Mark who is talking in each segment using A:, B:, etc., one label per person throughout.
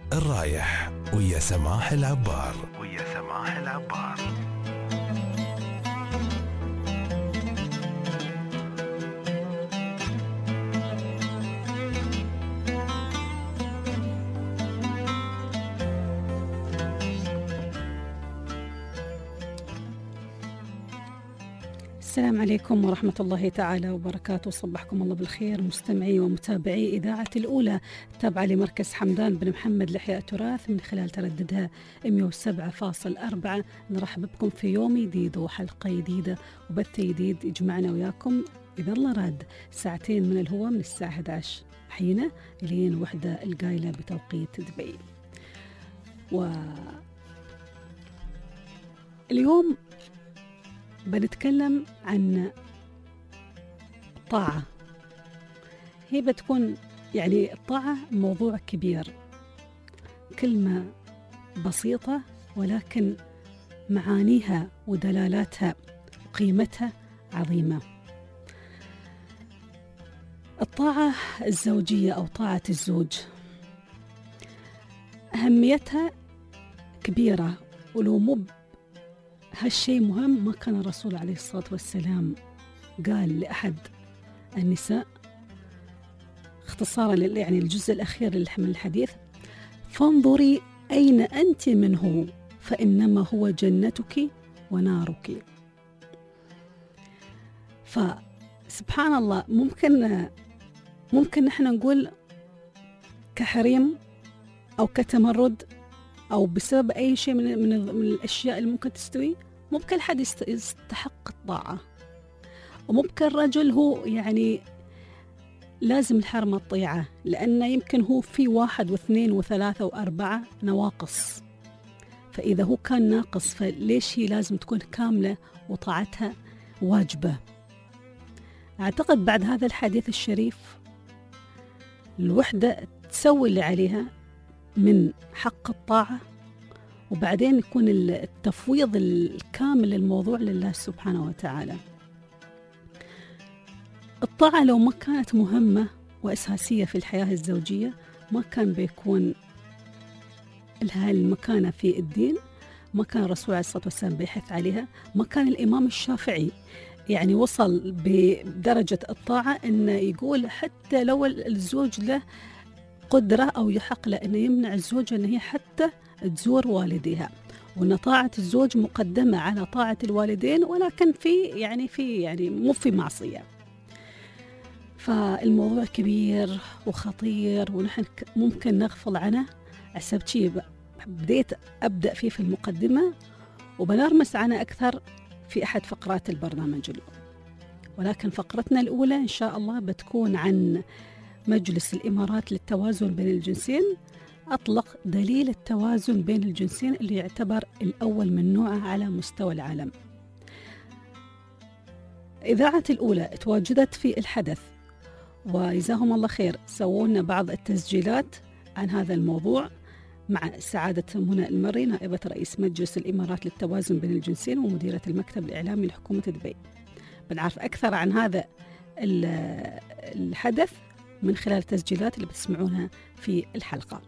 A: الرايح ويا سماح العبار.
B: السلام عليكم ورحمة الله تعالى وبركاته. صبحكم الله بالخير مستمعي ومتابعي إذاعة الأولى تابعة لمركز حمدان بن محمد لإحياء التراث من خلال ترددها 107.4. نرحب بكم في يوم جديد وحلقة جديدة وبث جديد يجمعنا وياكم إذا الله راد ساعتين من الهواء من الساعة 11 حين لين وحدة القايلة بتوقيت دبي. واليوم بنتكلم عن الطاعة. هي بتكون يعني الطاعة موضوع كبير، كلمة بسيطة ولكن معانيها ودلالاتها وقيمتها عظيمة. الطاعة الزوجية أو طاعة الزوج أهميتها كبيرة، ولو مو هالشيء مهم ما كان الرسول عليه الصلاة والسلام قال لأحد النساء اختصارا يعني الجزء الأخير من الحديث: فانظري أين أنت منه فإنما هو جنتك ونارك. فسبحان الله ممكن نحن نقول كحريم أو كتمرد أو بسبب أي شيء من الأشياء اللي ممكن تستوي. ممكن حد يستحق الطاعة، وممكن رجل هو يعني لازم الحرمة الطيعة، لأنه يمكن هو في 1 و2 و3 و4 نواقص. فإذا هو كان ناقص فليش هي لازم تكون كاملة وطاعتها واجبة؟ أعتقد بعد هذا الحديث الشريف الوحدة تسوي اللي عليها من حق الطاعة، وبعدين يكون التفويض الكامل للموضوع لله سبحانه وتعالى. الطاعة لو ما كانت مهمة وأساسية في الحياة الزوجية ما كان بيكون لها المكانة في الدين، ما كان الرسول عليه الصلاة والسلام بيحث عليها، ما كان الإمام الشافعي يعني وصل بدرجة الطاعة إنه يقول حتى لو الزوج له قدرة أو يحق له أنه يمنع الزوجة أن هي حتى تزور والديها، وأن طاعة الزوج مقدمة على طاعة الوالدين، ولكن في مو في معصية. فالموضوع كبير وخطير ونحن ممكن نغفل عنه. حسبت شيء بديت أبدأ فيه في المقدمة، وبنرمس عنه أكثر في أحد فقرات البرنامج اليوم. ولكن فقرتنا الأولى إن شاء الله بتكون عن مجلس الإمارات للتوازن بين الجنسين. أطلق دليل التوازن بين الجنسين اللي يعتبر الأول من نوعه على مستوى العالم. إذاعة الأولى تواجدت في الحدث، وجزاهم الله خير سوونا بعض التسجيلات عن هذا الموضوع مع سعادة منى المري نائبة رئيس مجلس الإمارات للتوازن بين الجنسين ومديرة المكتب الإعلامي لحكومة دبي. بنعرف أكثر عن هذا الحدث من خلال التسجيلات اللي بتسمعونها في الحلقة.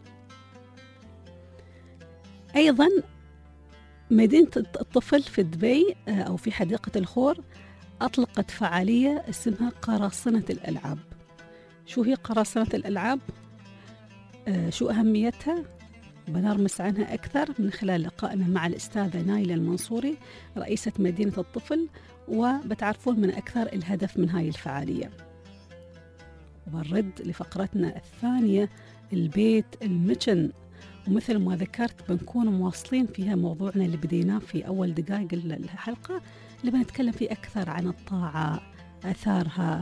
B: أيضا مدينة الطفل في دبي أو في حديقة الخور أطلقت فعالية اسمها قراصنة الألعاب. شو هي قراصنة الألعاب؟ شو أهميتها؟ بنرمس عنها أكثر من خلال لقائنا مع الأستاذة نايلة المنصوري رئيسة مدينة الطفل، وبتعرفون من أكثر الهدف من هاي الفعالية. وبنرد لفقرتنا الثانية البيت المتشن، ومثل ما ذكرت بنكون مواصلين فيها موضوعنا اللي بديناه في أول دقائق الحلقة، اللي بنتكلم فيه أكثر عن الطاعة، آثارها،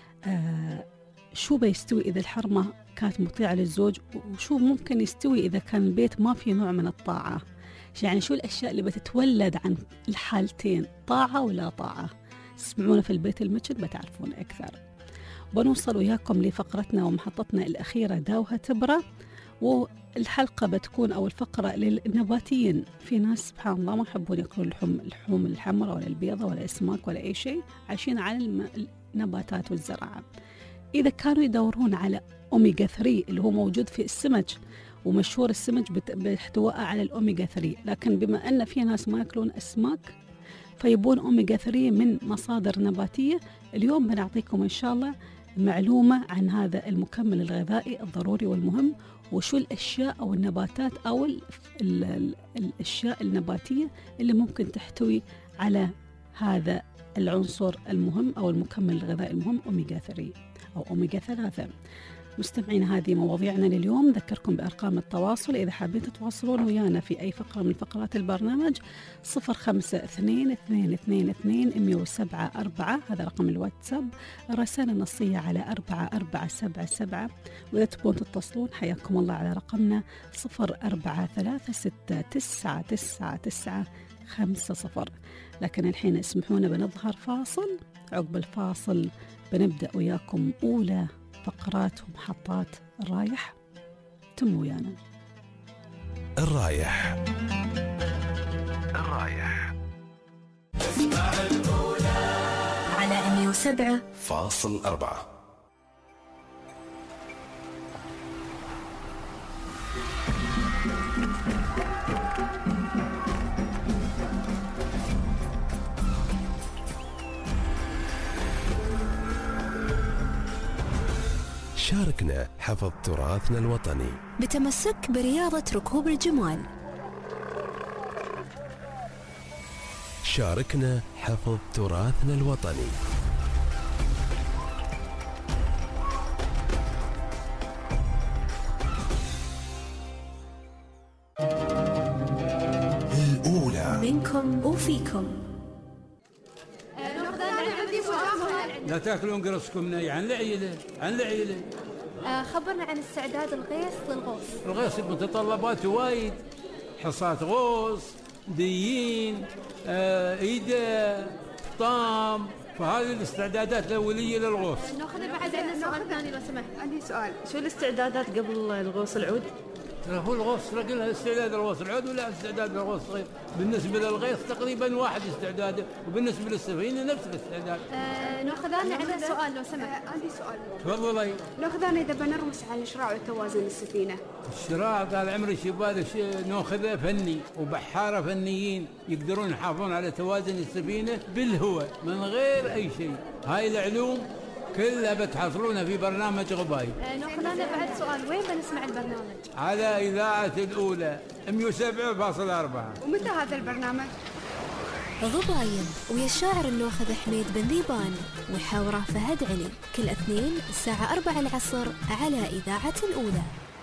B: شو بيستوي إذا الحرمة كانت مطيعة للزوج، وشو ممكن يستوي إذا كان البيت ما في نوع من الطاعة. يعني شو الأشياء اللي بتتولد عن الحالتين، طاعة ولا طاعة. اسمعونا في البيت المتشن بتعرفون أكثر. بنوصل وياكم لفقرتنا ومحطتنا الأخيرة داوها تبرة، والحلقة بتكون أو الفقرة للنباتيين. في ناس سبحان الله ما يحبون يأكلون اللحوم الحمراء ولا البيضة ولا الأسماك ولا أي شيء، عايشين على النباتات والزراعة. إذا كانوا يدورون على أوميجا 3 اللي هو موجود في السمك ومشهور السمك باحتوائه على الأوميجا 3. لكن بما أن في ناس ما يأكلون أسماك فيبون أوميجا 3 من مصادر نباتية، اليوم بنعطيكم إن شاء الله معلومة عن هذا المكمل الغذائي الضروري والمهم، وشو الأشياء أو النباتات أو الأشياء النباتية اللي ممكن تحتوي على هذا العنصر المهم أو المكمل الغذائي المهم أوميجا 3 أو أوميجا 3. مستمعين، هذه مواضيعنا لليوم. ذكركم بأرقام التواصل إذا حابين تتواصلون ويانا في أي فقرة من فقرات البرنامج: 0522221074. هذا رقم الواتساب. رسالة نصية على 4477. وإذا تبون تتصلون حياكم الله على رقمنا 0436999950. لكن الحين اسمحونا بنظهر فاصل، عقب الفاصل بنبدأ وياكم أولى فقرات ومحطات الرايح. تم ويانا.
A: الرايح
C: اسمع الأولى على 107.4.
A: شاركنا حفظ تراثنا الوطني
C: بتمسك برياضة ركوب الجمال.
A: شاركنا حفظ تراثنا الوطني. الأولى
C: منكم وفيكم.
D: لا تاكلون قرصكم ني عن العيلة
E: خبرنا عن استعداد الغيث للغوص.
D: الغيث متطلبات وايد، حصات غوص، ديين، إيدة، طام، فهذه الاستعدادات الأولية للغوص.
E: ناخذ بعد عندنا سؤال ثاني لو سمحت.
F: عندي سؤال، شو الاستعدادات قبل الغوص العود؟
D: هو الغوص قلنا استعداد الغوص العود ولا استعداد الغوص غير. بالنسبة للغيث تقريبا واحد استعداده، وبالنسبة للسفينة نفس الاستعداد.
E: ناخذ عندنا سؤال لو سمحت.
F: عندي سؤال.
D: تفضلي.
F: ناخذ إذا بنرمس على الشراع وتوازن السفينة.
D: الشراع قال عمري شباب ناخذه فني وبحارة فنيين يقدرون يحافظون على توازن السفينة بالهواء من غير أي شيء. هاي العلوم كلها بتحصلونها في برنامج غباي.
E: ناخذ بعد سؤال، وين بنسمع البرنامج؟
D: على إذاعة الأولى 107.4.
F: ومتى هذا البرنامج؟
C: غباين ويا الشاعر الناخذ حميد بن ذيبان وحاوره فهد علي، كل اثنين الساعة 4 العصر على إذاعة الأولى.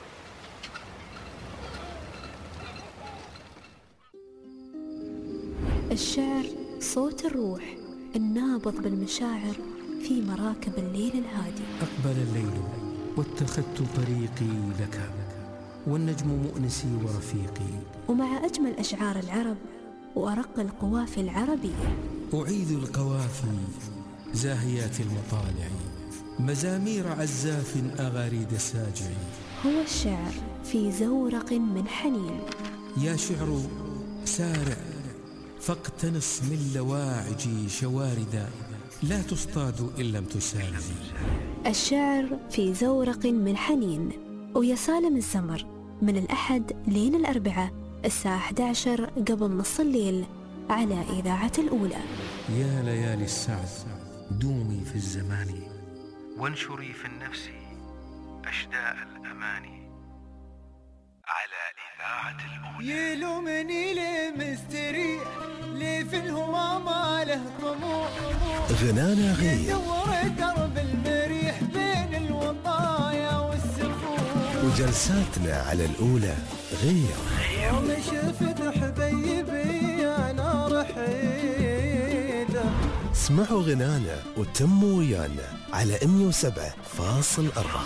C: الشعر صوت الروح النابض بالمشاعر في مراكب الليل الهادي.
G: أقبل الليل واتخذت طريقي لك، والنجم مؤنسي ورفيقي.
C: ومع أجمل أشعار العرب وأرق القوافي العربية
G: أعيد القوافي زاهيات المطالع، مزامير عزاف أغاريد الساجع.
C: هو الشعر في زورق من حنين.
G: يا شعر سارع فاقتنص من لواعجي شواردا، لا تصطاد إن لم تسالم.
C: الشعر في زورق من حنين ويا سالم الزمر من الأحد لين الأربعاء الساعة 11 قبل نص الليل على إذاعة الأولى.
G: يا ليالي السعد دومي في الزمان،
H: وانشري في النفس أشداء الأماني على إذاعة الأولى.
I: يلومني ليه مستريح، ليه في الهوى ما له طموح.
A: غنانا غير
I: يدور درب المريح بين الوطايا والسفور.
A: وجلساتنا على الأولى غير.
I: يوم شفت حبيبي أنا رحيله.
A: اسمعوا غنانا وتموا ويانا على 107.4.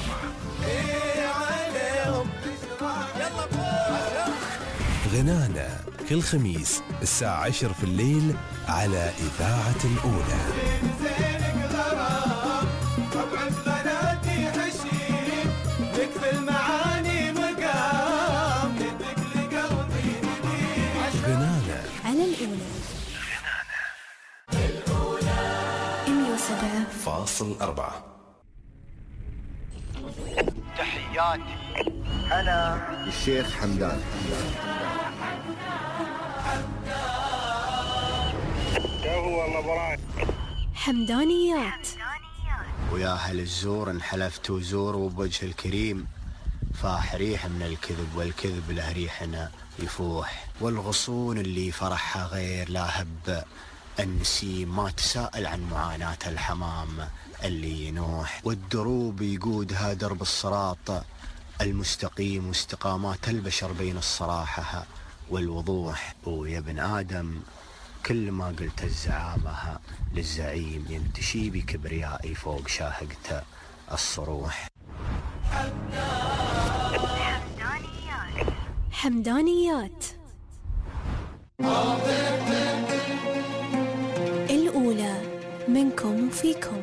A: غنانا كل خميس الساعة 10 في الليل على إذاعة الأولى. غنانا
C: على الأولى.
A: 107.4.
H: تحياتي
J: أنا الشيخ حمدان.
C: حمدانيات.
J: ويا أهل الزور انحلفت وزور وبوجه الكريم فاح ريح من الكذب، والكذب له ريحنا يفوح، والغصون اللي فرحها غير لا هب النسيم ما تساءل عن معاناة الحمام اللي ينوح، والدروب يقودها درب الصراط المستقيم واستقامات البشر بين الصراحة والوضوح. ويا ابن آدم كل ما قلت الزعامة للزعيم ينتشي بكبريائي فوق شاهقته الصروح.
C: حمدانيات الأولى منكم وفيكم.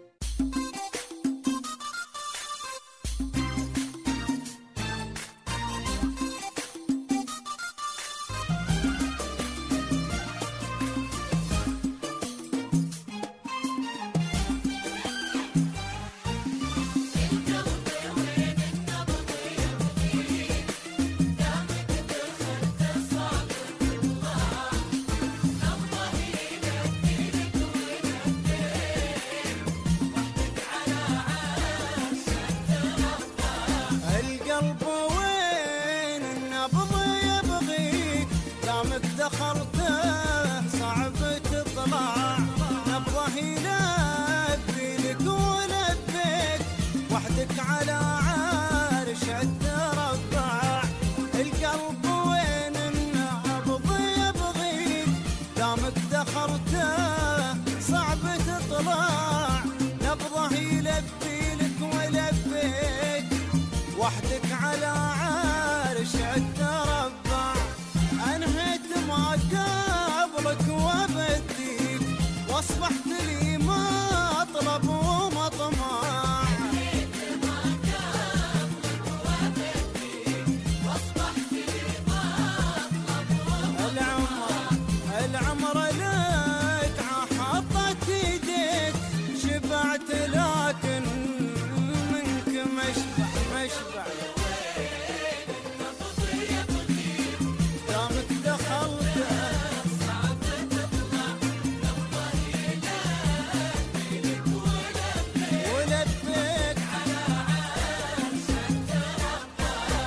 I: وحدك على عرش التربع، انهيت ما قبلك وبديك، واصبحت لي مطلب ومطمع. انهيت ما قبلك وبديك، واصبحت لي مطلب ومطمع. العمر لك حطت يديك، شبعت لكن منك مشبع. دامك دخلت صعب تطلع، الله يلبي لك ولبيك على عرش التربع.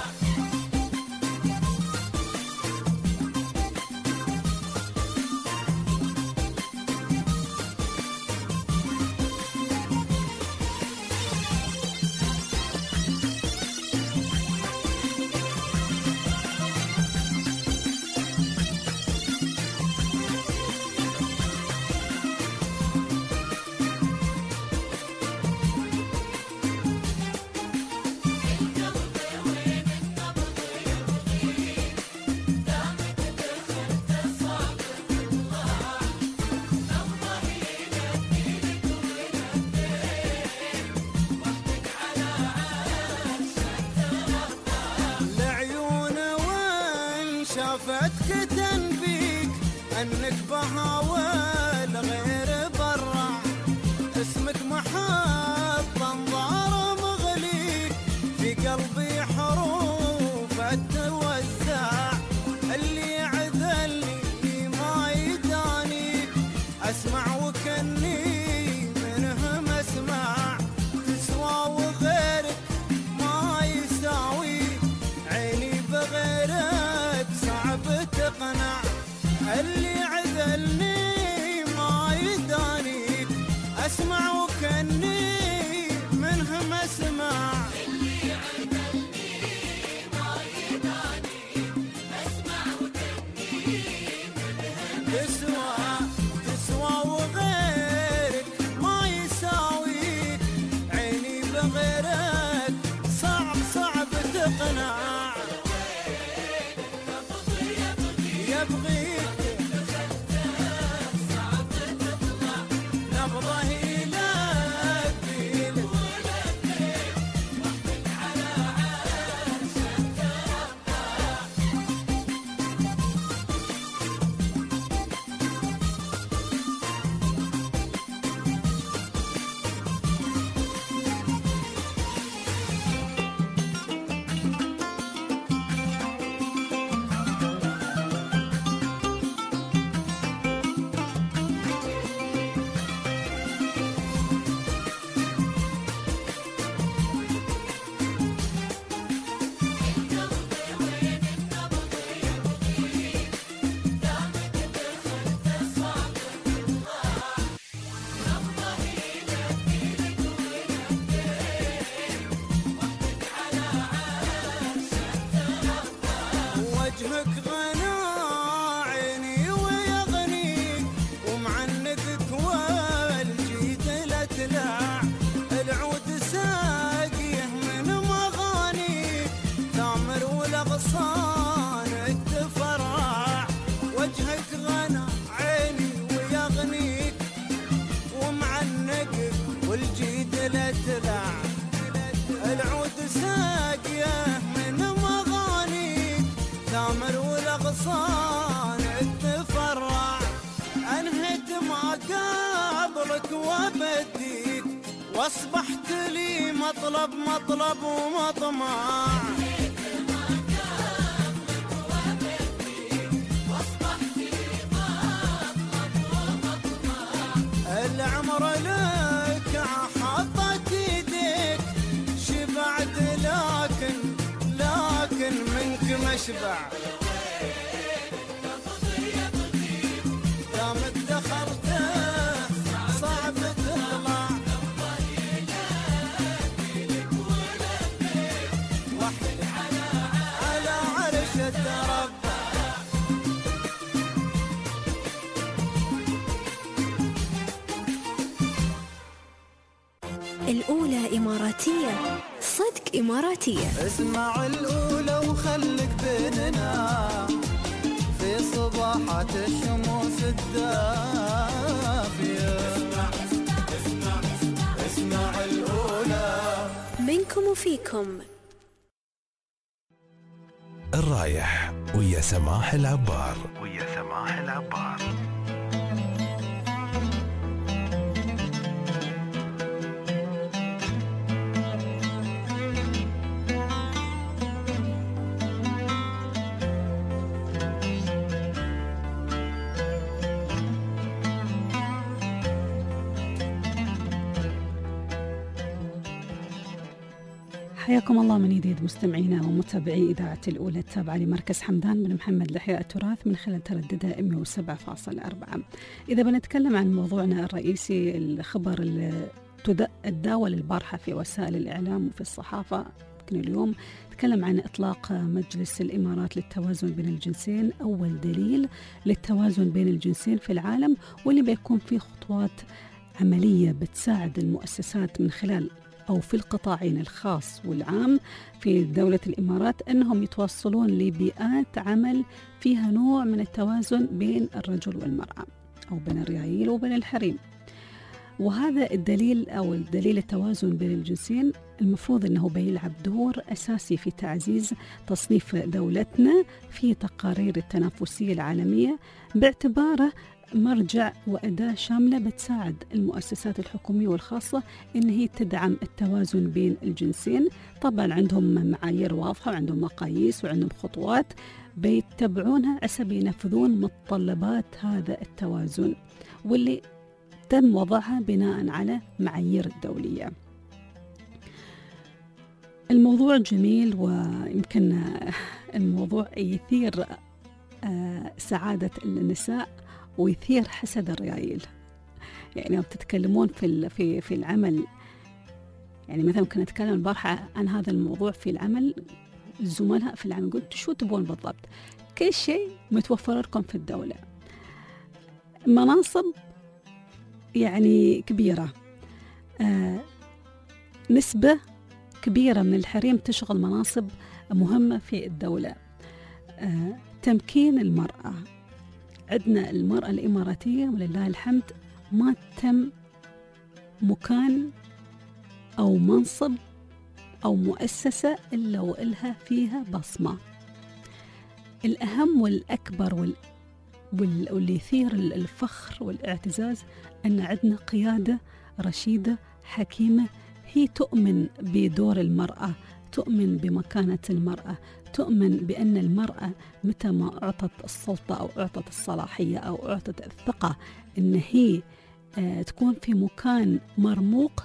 I: شافتك تنبيك انك بهاول غير برع، اسمك محط انظار مغليك، في قلبي حروف توزع. اللي يعذلني ما يداني، اسمع وكني منه مسمع. تسوى وغيرك ما يساوي، عيني بغيرك صعب تقنع. اللي عذلني ما يداني، اسمع وكني منه مسمع. اللي عذلني ما يداني، اسمع وكني منه مسمع. تسوى وغيرك ما يساوي، عيني بغيرك صعب تقنع. يبغيك صعب تطلع، نبضه يلبي لك وحدك على عرش التربع. والأغصان تفرع وجهك غنى عيني ويغنيك ومعنق والجيد لا تلع العود ساقيه من مغانيك ثامر والأغصان تفرع أنهت ما قابلك وبديك واصبحت لي مطلب ومطمع العمر لك حطت يديك شبعت لكن منك مشبع دام ادخرت صعب تطلع وحدك على عرش التربع
C: الأولى إماراتية، صدق إماراتية.
I: اسمع الأولى وخلك بيننا في صباحات الشموس الدافية. اسمع الأولى
C: منكم وفيكم.
A: الرايح ويا سماح العبار.
B: حياكم الله من جديد مستمعينا ومتابعي إذاعة الأولى التابعة لمركز حمدان بن محمد لإحياء التراث من خلال ترددها 107.4. إذا بنتكلم عن موضوعنا الرئيسي، الخبر اللي تداول البارحة في وسائل الإعلام وفي الصحافة، يمكن اليوم نتكلم عن إطلاق مجلس الإمارات للتوازن بين الجنسين، أول دليل للتوازن بين الجنسين في العالم، واللي بيكون فيه خطوات عملية بتساعد المؤسسات من خلال أو في القطاعين الخاص والعام في دولة الإمارات أنهم يتوصلون لبيئات عمل فيها نوع من التوازن بين الرجل والمرأة أو بين الرجال وبين الحريم. وهذا الدليل أو الدليل التوازن بين الجنسين المفروض أنه بيلعب دور أساسي في تعزيز تصنيف دولتنا في تقارير التنافسية العالمية، باعتباره مرجع وأداة شاملة بتساعد المؤسسات الحكومية والخاصة إن هي تدعم التوازن بين الجنسين. طبعا عندهم معايير واضحة وعندهم مقاييس وعندهم خطوات بيتبعونها عشان ينفذون متطلبات هذا التوازن، واللي تم وضعها بناء على معايير الدولية. الموضوع جميل، ويمكن الموضوع يثير سعادة النساء ويثير حسد الرجال. يعني لو تتكلمون في العمل، يعني مثلا كنا نتكلم البارحة عن هذا الموضوع في العمل، الزملاء في العمل قلت شو تبون بالضبط؟ كل شيء متوفر لكم في الدولة، مناصب يعني كبيرة، نسبة كبيرة من الحريم تشغل مناصب مهمة في الدولة. تمكين المرأة، عندنا المرأة الإماراتية ولله الحمد ما تم مكان أو منصب أو مؤسسة إلا وإلها فيها بصمة. الأهم والأكبر واللي يثير الفخر والاعتزاز أن عندنا قيادة رشيدة حكيمة، هي تؤمن بدور المرأة، تؤمن بمكانة المرأة، تؤمن بأن المرأة متى ما أعطت السلطة أو أعطت الصلاحية أو أعطت الثقة أن هي تكون في مكان مرموق،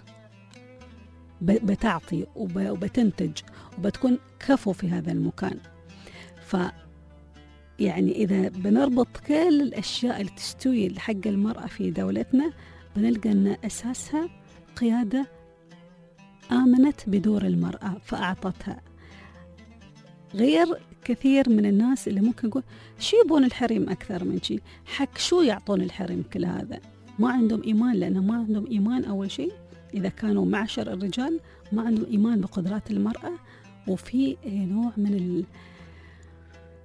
B: بتعطي وبتنتج وبتكون كفو في هذا المكان. يعني إذا بنربط كل الأشياء اللي تستوي حق المرأة في دولتنا، بنلقى أن أساسها قيادة آمنت بدور المرأة فأعطتها، غير كثير من الناس اللي ممكن يقول شو يبون الحريم أكثر من شيء، حق شو يعطون الحريم كل هذا؟ ما عندهم إيمان، لأنه ما عندهم إيمان. أول شيء إذا كانوا معشر الرجال ما عندهم إيمان بقدرات المرأة، وفي نوع من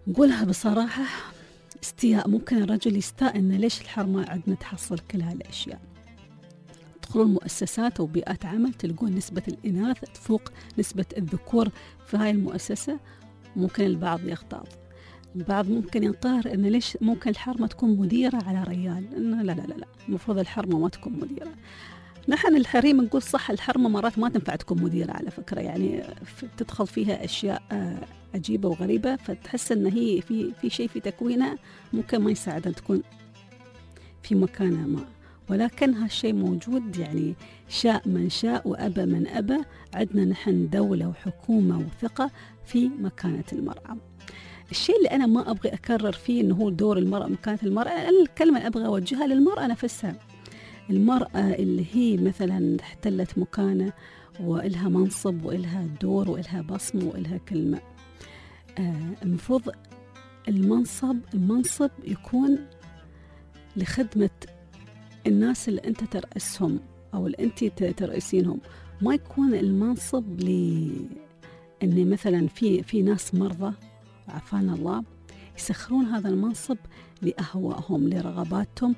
B: نقولها بصراحة استياء. ممكن الرجل يستاء إن ليش الحرمة عندنا تحصل كل هالأشياء. تدخلون مؤسسات وبيئات عمل تلقون نسبة الإناث تفوق نسبة الذكور في هاي المؤسسة. ممكن البعض يغتاظ، البعض ممكن ينقهر إن ليش ممكن الحرمة تكون مديرة على رجال. إنه لا لا لا لا، المفروض الحرمة ما تكون مديرة. نحن الحريم نقول صح، الحرمة مرات ما تنفع تكون مديرة على فكرة، يعني تدخل فيها أشياء عجيبة وغريبة، فتحس إن هي في شيء في تكوينها ممكن ما يساعدها تكون في مكانها ما. ولكن هالشيء موجود، يعني شاء من شاء وأبى من أبى. عندنا نحن دولة وحكومة وثقة في مكانة المرأة. الشيء اللي أنا ما أبغي أكرر فيه إنه هو دور المرأة مكانة المرأة، الكلمة اللي أبغى أوجهها للمرأة نفسها. المرأة اللي هي مثلا احتلت مكانة وإلها منصب وإلها دور وإلها بصمة وإلها كلمة، المفروض المنصب يكون لخدمة الناس اللي أنت ترأسهم أو اللي أنت ترأسينهم. ما يكون المنصب إن مثلا في ناس مرضى عافانا الله يسخرون هذا المنصب لأهوائهم، لرغباتهم،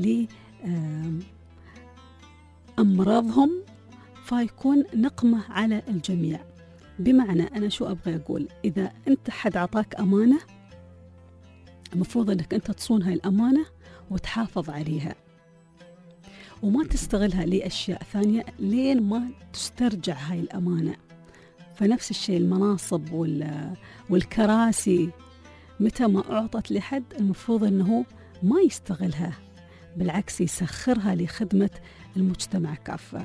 B: لأمراضهم، فيكون نقمة على الجميع. بمعنى أنا شو أبغى أقول، إذا أنت حد عطاك أمانة المفروض أنك أنت تصون هاي الأمانة وتحافظ عليها وما تستغلها لأشياء ثانية لين ما تسترجع هاي الأمانة. فنفس الشيء المناصب والكراسي متى ما أعطت لحد المفروض أنه ما يستغلها، بالعكس يسخرها لخدمة المجتمع كافة.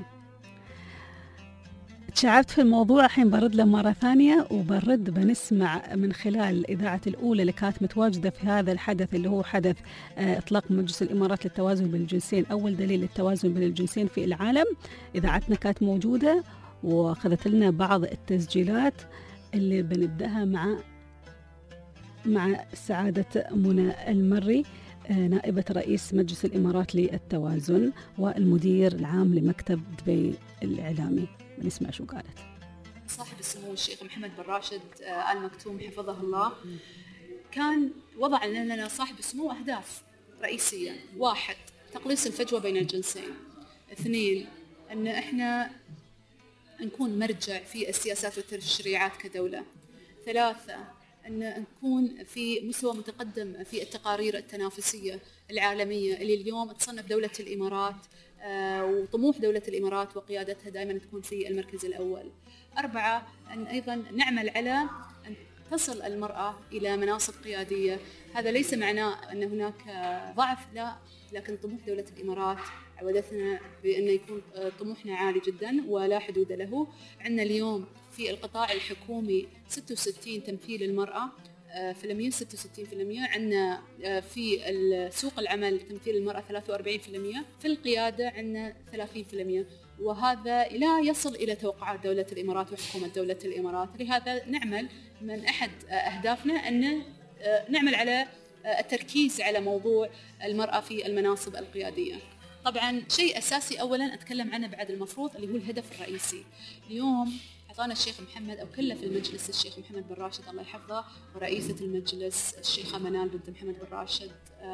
B: تشعبت في الموضوع، الحين برد له مرة ثانية بنسمع من خلال الإذاعة الأولى اللي كانت متواجدة في هذا الحدث اللي هو حدث إطلاق مجلس الإمارات للتوازن بين الجنسين، أول دليل للتوازن بين الجنسين في العالم. إذاعتنا كانت موجودة وأخذت لنا بعض التسجيلات اللي بنبدأها مع سعادة منى المري، نائبة رئيس مجلس الإمارات للتوازن والمدير العام لمكتب دبي الإعلامي. بنسمع شو قالت.
K: صاحب السمو الشيخ محمد بن راشد آل مكتوم حفظه الله كان وضع لنا صاحب السمو أهداف رئيسية: 1. تقليص الفجوة بين الجنسين. 2. أن إحنا نكون مرجع في السياسات والتشريعات كدولة. 3. أن نكون في مستوى متقدم في التقارير التنافسية العالمية اللي اليوم تصنف دولة الإمارات وطموح دولة الإمارات وقيادتها دائما تكون في المركز الأول. 4. أن أيضا نعمل على أن تصل المرأة إلى مناصب قيادية. هذا ليس معناه أن هناك ضعف، لا، لكن طموح دولة الإمارات عودتنا بأن يكون طموحنا عالي جدا ولا حدود له. عندنا اليوم في القطاع الحكومي 66 تمثيل المرأة في المية، 66%. عندنا في سوق العمل تمثيل المرأة 43%، في القيادة عندنا 30%، وهذا لا يصل إلى توقعات دولة الإمارات وحكومة دولة الإمارات. لهذا نعمل من أحد أهدافنا أن نعمل على التركيز على موضوع المرأة في المناصب القيادية. طبعا شيء أساسي أولا أتكلم عنه بعد المفروض اللي هو الهدف الرئيسي. اليوم أعطانا الشيخ محمد أو كلف المجلس الشيخ محمد بن راشد الله يحفظه ورئيسة المجلس الشيخة منال بنت محمد بن راشد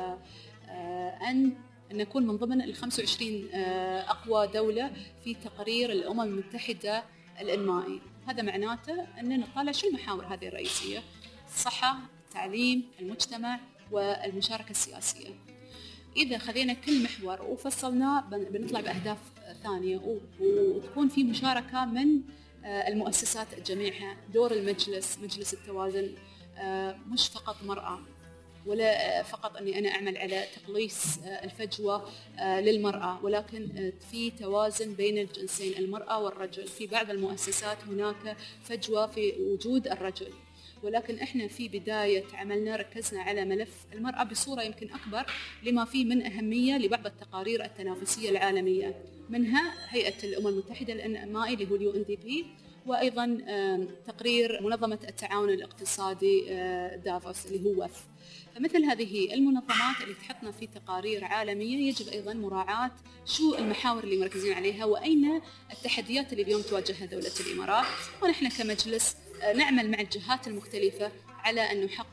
K: أن نكون من ضمن 25 أقوى دولة في تقرير الأمم المتحدة الإنمائي. هذا معناته أن نطالع شو المحاور هذه الرئيسية: الصحة، التعليم، المجتمع والمشاركة السياسية. إذا خذينا كل محور وفصلناه بنطلع بأهداف ثانية وتكون في مشاركة من المؤسسات جميعها. دور مجلس التوازن مش فقط مرأة ولا فقط أني أنا أعمل على تقليص الفجوة للمرأة، ولكن في توازن بين الجنسين، المرأة والرجل. في بعض المؤسسات هناك فجوة في وجود الرجل، ولكن إحنا في بداية عملنا ركزنا على ملف المرأة بصورة يمكن أكبر لما فيه من أهمية لبعض التقارير التنافسية العالمية، منها هيئة الأمم المتحدة الإنمائي اللي هو UNDP، وأيضا تقرير منظمة التعاون الاقتصادي دافوس اللي هو WEF. فمثل هذه المنظمات اللي تحطنا في تقارير عالمية يجب أيضا مراعاة شو المحاور اللي مركزين عليها وأين التحديات اللي اليوم تواجهها دولة الإمارات، ونحن كمجلس نعمل مع الجهات المختلفة على أن نحقق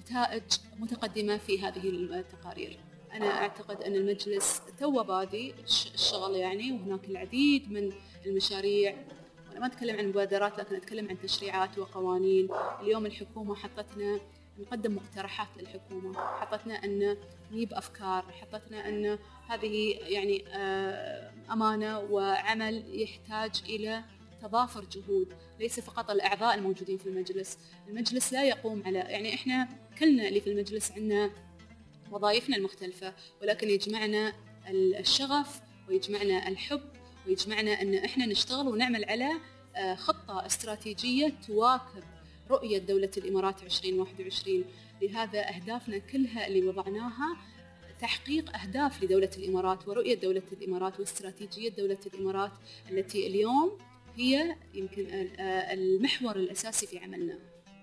K: نتائج متقدمة في هذه التقارير. أنا أعتقد أن المجلس تو بادي الشغل يعني، وهناك العديد من المشاريع. أنا ما أتكلم عن مبادرات لكن أتكلم عن تشريعات وقوانين. اليوم الحكومة حطتنا نقدم مقترحات للحكومة، حطتنا أن نجيب أفكار، حطتنا أن هذه يعني أمانة وعمل يحتاج إلى تضافر جهود، ليس فقط الأعضاء الموجودين في المجلس. المجلس لا يقوم على يعني إحنا كلنا اللي في المجلس عندنا وظائفنا المختلفة، ولكن يجمعنا الشغف ويجمعنا الحب ويجمعنا أن إحنا نشتغل ونعمل على خطة استراتيجية تواكب رؤية دولة الإمارات 2021. لهذا أهدافنا كلها اللي وضعناها تحقيق أهداف لدولة الإمارات ورؤية دولة الإمارات واستراتيجية دولة الإمارات التي اليوم هي يمكن المحور الأساسي في عملنا.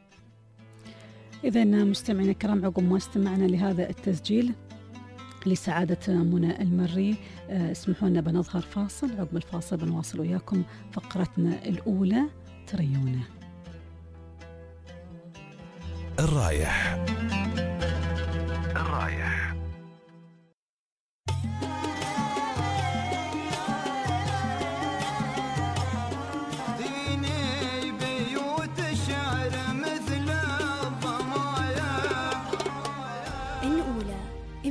B: إذا مستمعينا الكرام، عقب ما استمعنا لهذا التسجيل لسعادة منى المري، اسمحوا لنا بنظهر فاصل. عقب الفاصل بنواصل وياكم فقرتنا الأولى تريونه.
A: الرايح
I: ديني بيوت الشعر مثل الضمايا.
C: الأولى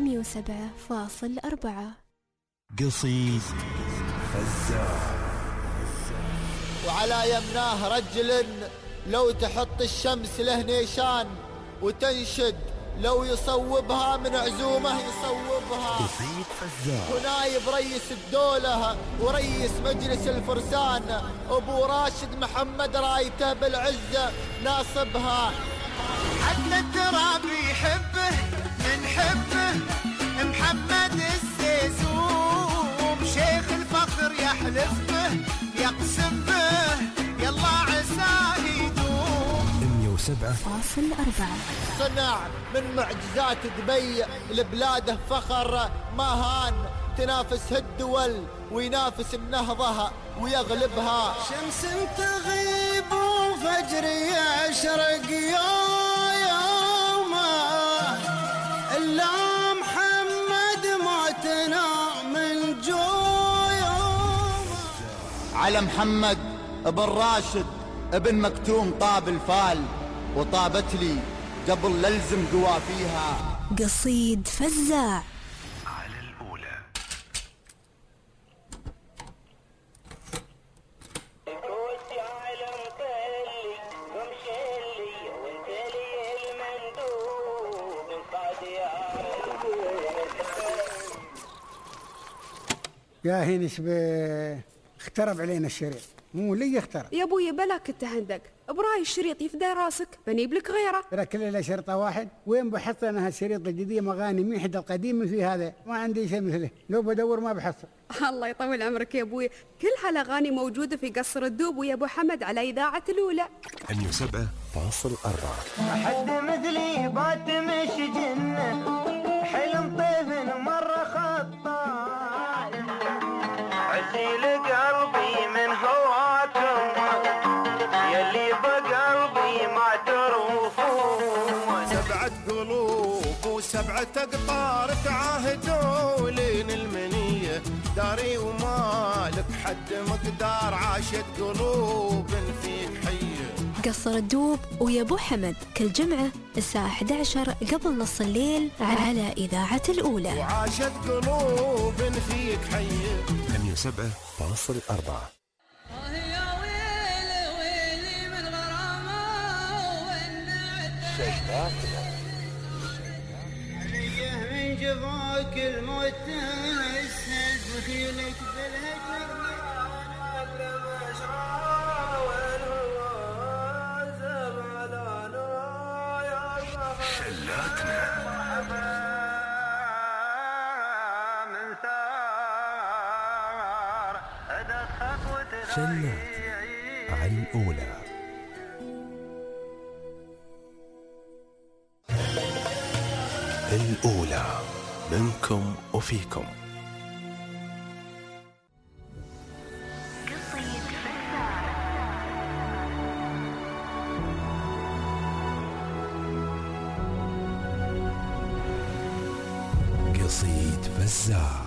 C: 107.4.
A: قصيد فزاع.
L: وعلى يمناه رجل لو تحط الشمس له نيشان، وتنشد لو يصوبها من عزومه يصوبها.
A: قصيد فزاع.
L: ونايب رئيس الدولة ورئيس مجلس الفرسان أبو راشد محمد رايته بالعزة ناصبها.
I: عدنا التراب يحبه من حبه محمد السيسوم، شيخ الفخر يحلف به يقسم به يلا عساه يدوم.
A: 107.4.
L: صنع من معجزات دبي لبلاده فخر ما هان، تنافس الدول وينافس النهضة ويغلبها.
I: شمس تغيب وفجر يشرق يومه، إلا محمد معتنا من جويومه.
L: على محمد ابن راشد ابن مكتوم طاب الفال، وطابت لي قبل للزم قوافيها.
C: قصيد فزاع.
H: على الأولى.
M: يا هينس اخترب علينا الشريط، مو لي اخترب
F: يا ابوي بلاك التهندق، براي الشريط يفدى راسك بنيب لك غيره.
M: ترى كل له شرطه واحد. وين بحصل انا هالشريط الجديد مغاني من حد القديم في هذا؟ ما عندي شيء مثله، لو بدور ما بحصل.
F: الله يطول عمرك يا ابوي، كل هالاغاني موجوده في قصر الدوب ويا ابو حمد على اذاعه الاولى.
A: 107.4.
I: حد مثلي بات مش جنه، حلم طيف مره خطا، عسيل قلبي من هواكم يلي بقلبي ما تروفون.
N: 7 قلوب و7 أقطار تعاهدوا لين المنية، داري ومالك حد مقدار، عاشت قلوب فيك حية.
C: قصر الدوب ويا ابو حمد كل جمعة الساعة 11 قبل نص الليل على إذاعة الأولى.
N: وعاشت قلوب فيك حية.
A: 107.4.
I: عليه من جفاك الموت تسند وخيلك بالهجر اقرب اشرار والوازم على يا
H: شلاتنا
I: من ثار هذا خطوة
A: شلات على الأولى. الأولى منكم وفيكم. قصيد فزاع.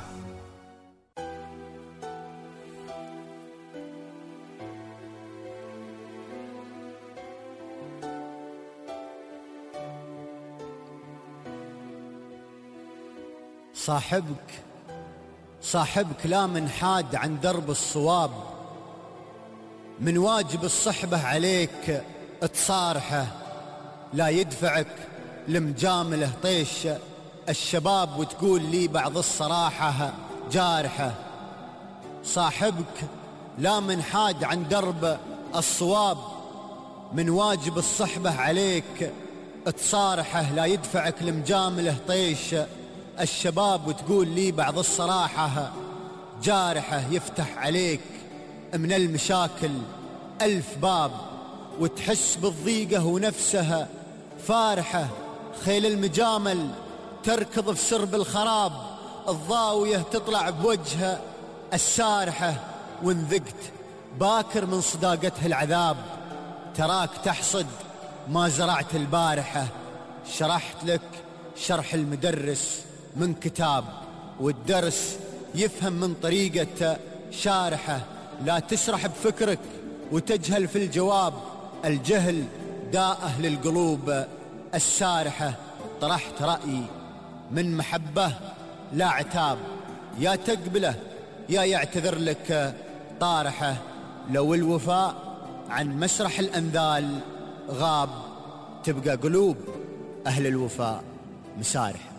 L: صاحبك لا منحاد عن درب الصواب، من واجب الصحبة عليك تصارحه، لا يدفعك لمجامله طيش الشباب وتقول لي بعض الصراحة جارحة. صاحبك لا منحاد عن درب الصواب، من واجب الصحبة عليك تصارحه، لا يدفعك لمجامله طيش الشباب وتقول لي بعض الصراحة جارحة. يفتح عليك من المشاكل 1000 باب، وتحس بالضيقة ونفسها فارحة. خيل المجامل تركض في سرب الخراب، الضاوية تطلع بوجهها السارحة. وإن ذقت باكر من صداقتها العذاب، تراك تحصد ما زرعت البارحة. شرحت لك شرح المدرس من كتاب، والدرس يفهم من طريقة شارحة. لا تسرح بفكرك وتجهل في الجواب، الجهل داء أهل القلوب السارحة. طرحت رأيي من محبة لا عتاب، يا تقبله يا يعتذر لك طارحة. لو الوفاء عن مسرح الأنذال غاب، تبقى قلوب أهل الوفاء مسارحة.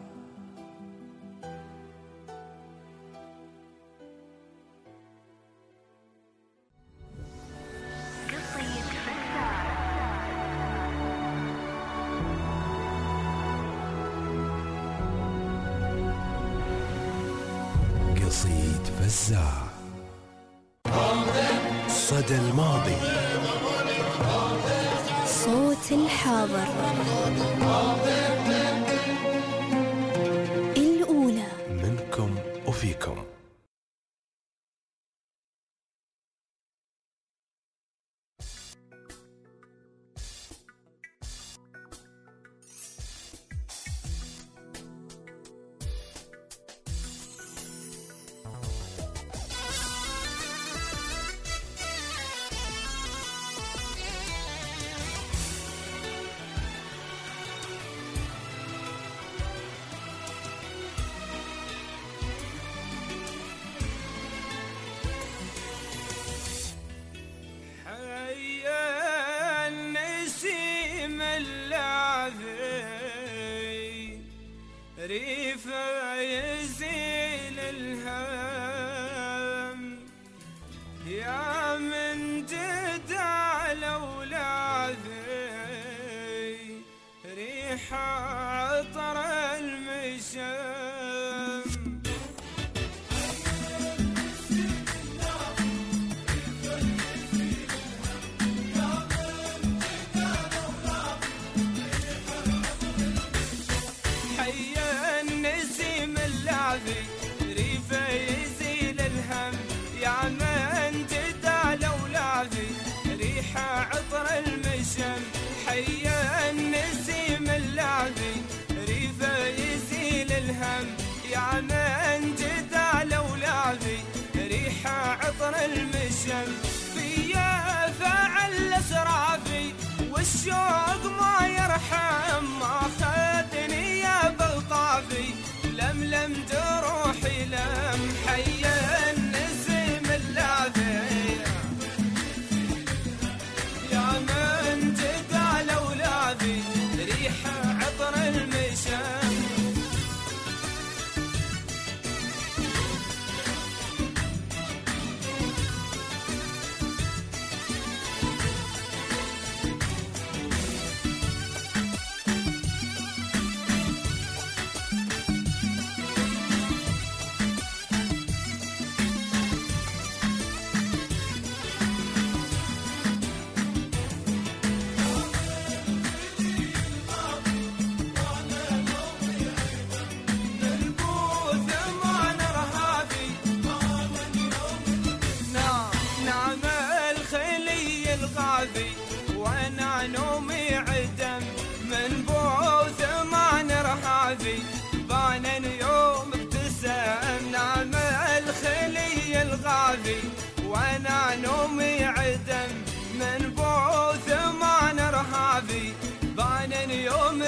A: قصيد فزاع. صدى الماضي،
C: صوت الحاضر، الأولى
A: منكم وفيكم.
O: ريفه يزيل الهم، يا من جد على ولاذي ريحة عطر المشم. ريفه يزيل الهم، يا من جد على ولاذي ريحة عطر المشم. حيا النسيم اللاذي ريفه يزيل الهم، يا من جد على ولاذي ريحة عطر المشم. فيا فعل اسرافي والشوق ما يرحم، ما خذني يا بلطافي لملم جروحي لم. حيا النسيم اللاذي يا من جد على ولاذي ريحة عطر المشم.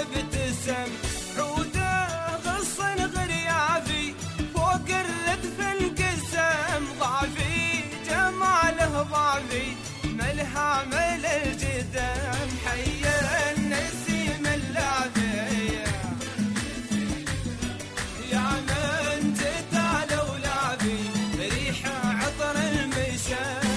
O: ابتسم عوده غص غريافي فوق الردف انقسم ضعفي جماله ضعفي ملها مل الجدم حيا النسيم اللافي يا من جد على ولافي ريحه عطر المشام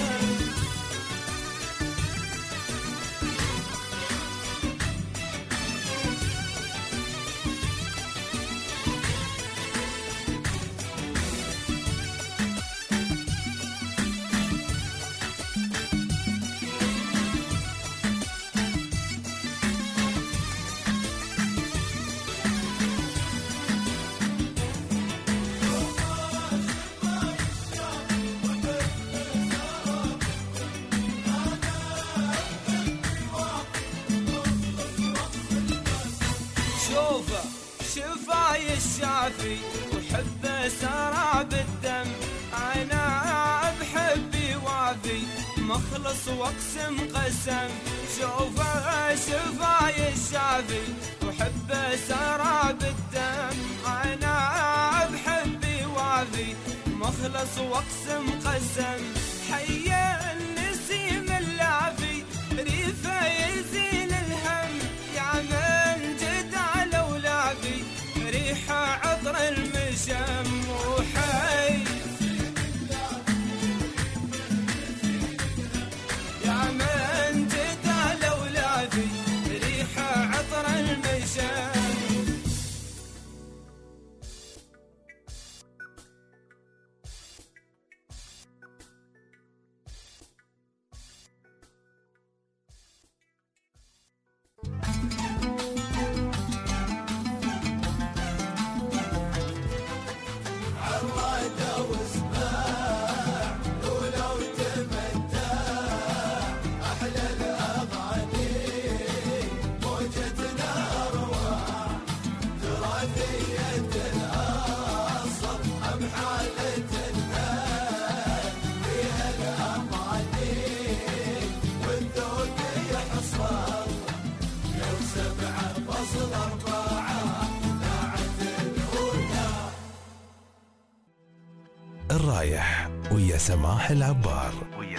O: شفاي الشافي وحبه سرى بالدم انا بحبي وافي مخلص واقسم قسم شوفه شفاي الشافي وحبه سرى بالدم انا بحبي وافي مخلص واقسم قسم حيا النسيم اللافي ريفه يزيل الهم يا من جد على ولافي ريحه عطر المشم وحي يا من جد على ولافي ريحه عطر المشم
A: الرايح ويا سماح العبار.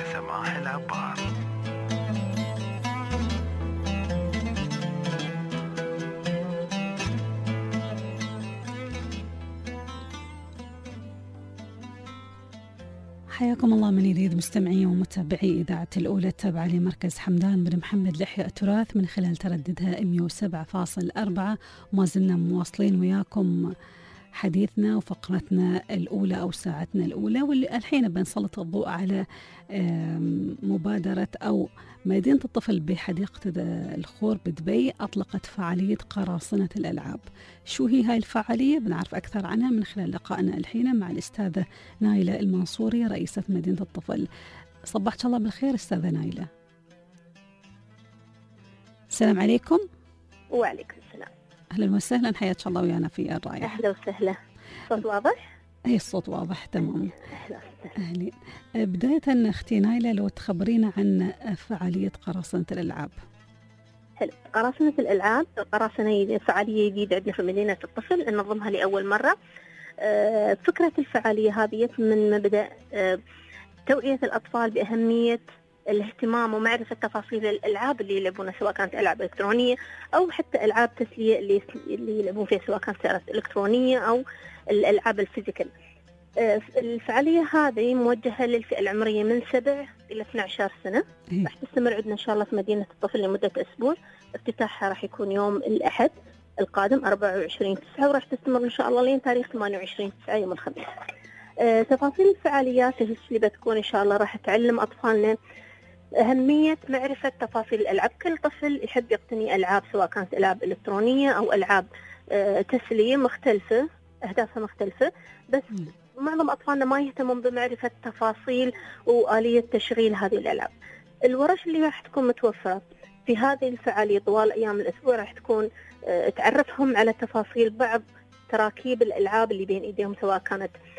B: حياكم الله من جديد مستمعي ومتابعي إذاعة الأولى التابعة لمركز حمدان بن محمد لإحياء التراث من خلال ترددها 107.4. وما زلنا مواصلين وياكم حديثنا وفقرتنا الأولى أو ساعتنا الأولى، واللي الحين بنسلط الضوء على مبادرة أو مدينة الطفل بحديقة الخور بدبي أطلقت فعالية قراصنة الألعاب. شو هي هاي الفعالية؟ بنعرف أكثر عنها من خلال لقائنا الحين مع الأستاذة نايلة المنصوري رئيسة مدينة الطفل. صبحت الله بالخير أستاذة نايلة. السلام عليكم.
P: وعليكم السلام.
B: أهلا وسهلا، حياك الله ويانا في الرايح.
P: أهلا وسهلا. صوت واضح؟
B: أي الصوت واضح تمام.
P: أهلا وسهلا.
B: أهلين. بداية أختي نايلة لو تخبرينا عن فعالية قراصنة الألعاب.
P: حلو. قراصنة الألعاب قراصنة فعالية جديدة عندنا في مدينة الطفل ننظمها لأول مرة. فكرة الفعالية هذه من مبدأ توعية الأطفال بأهمية الاهتمام ومعرفة تفاصيل الألعاب اللي يلعبونها، سواء كانت ألعاب إلكترونية أو حتى ألعاب تسلية اللي يلعبون فيها، سواء كانت سيارات إلكترونية أو الألعاب الفيزيكال. الفعالية هذه موجهة للفئة العمرية من 7 إلى 12 سنة. راح تستمر عندنا إن شاء الله في مدينة الطفل لمدة أسبوع. افتتاحها راح يكون يوم الأحد القادم 24/9 وراح تستمر إن شاء الله لين تاريخ 28/9 يوم الخميس. تفاصيل الفعاليات اللي بتكون إن شاء الله راح تعلم أطفالنا أهمية معرفة تفاصيل الألعاب. كل طفل يحب يقتني ألعاب، سواء كانت ألعاب إلكترونية أو ألعاب تسلية مختلفة، أهدافها مختلفة، بس معظم أطفالنا ما يهتمون بمعرفة تفاصيل وآلية تشغيل هذه الألعاب. الورش اللي راح تكون متوفرة في هذه الفعالية طوال أيام الأسبوع راح تكون تعرفهم على تفاصيل بعض تراكيب الألعاب اللي بين إيديهم، سواء كانت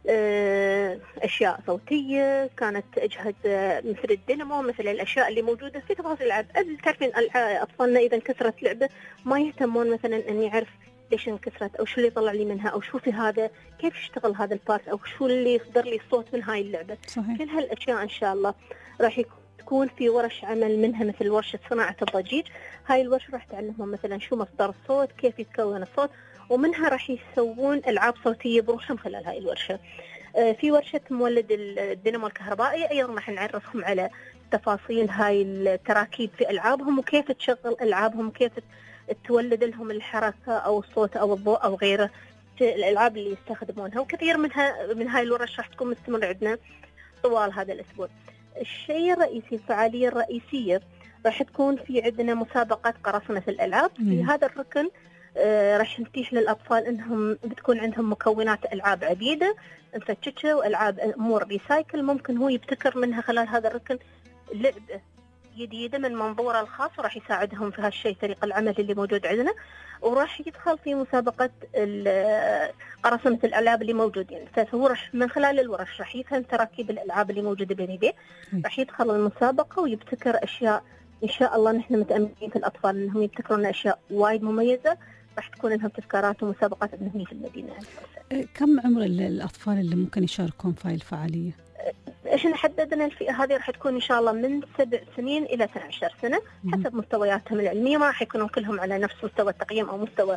P: أشياء صوتية، كانت أجهزة مثل الدينامو، مثل الأشياء اللي موجودة في تفاصيل الألعاب. تعرفين أطفالنا إذا انكسرت لعبة ما يهتمون مثلا أن يعرف ليش انكسرت أو شو اللي طلع لي منها أو شو في هذا، كيف يشتغل هذا البارت أو شو اللي يصدر لي الصوت من هاي اللعبة.
B: صحيح.
P: كل هالأشياء إن شاء الله راح تكون في ورش عمل، منها مثل ورشة صناعة الضجيج. هاي الورشة راح تعلمهم مثلا شو مصدر الصوت، كيف يتكون الصوت، ومنها راح يسوون ألعاب صوتية بروحهم خلال هاي الورشة. في ورشة مولد الدينامو الكهربائي أيضا راح نعرفهم على تفاصيل هاي التراكيب في ألعابهم وكيف تشغل ألعابهم، كيف تولد لهم الحركة أو الصوت أو الضوء أو غيره في الألعاب اللي يستخدمونها. وكثير من هاي الورش راح تكون مستمرة عندنا طوال هذا الأسبوع. الشيء الرئيسي، الفعالية الرئيسية راح تكون في عندنا مسابقات قراصنة الألعاب. في هذا الركن راح نتيح للأطفال أنهم بتكون عندهم مكونات ألعاب عديدة مفتشة وألعاب أمور ريسايكل، ممكن هو يبتكر منها خلال هذا الركن لعبة جديدة من منظوره الخاص، وراح يساعدهم في هالشيء فريق العمل اللي موجود عندنا. وراح يدخل في مسابقة قراصنة الألعاب اللي موجودين، فهو راح من خلال الورش راح يفهم تراكيب الألعاب اللي موجودة بين يديه، راح يدخل المسابقة ويبتكر أشياء إن شاء الله. نحن متأملين في الأطفال أنهم يبتكرون أشياء وايد مميزة، راح تكون لهم تذكارات ومسابقات عندنا في المدينة.
B: كم عمر الأطفال اللي ممكن يشاركون في هاي الفعالية؟
P: احنا حددنا الفئة هذه راح تكون إن شاء الله من 7 سنين إلى 12 سنة حسب مستوياتهم العلمية. ما راح يكونون كلهم على نفس مستوى التقييم أو مستوى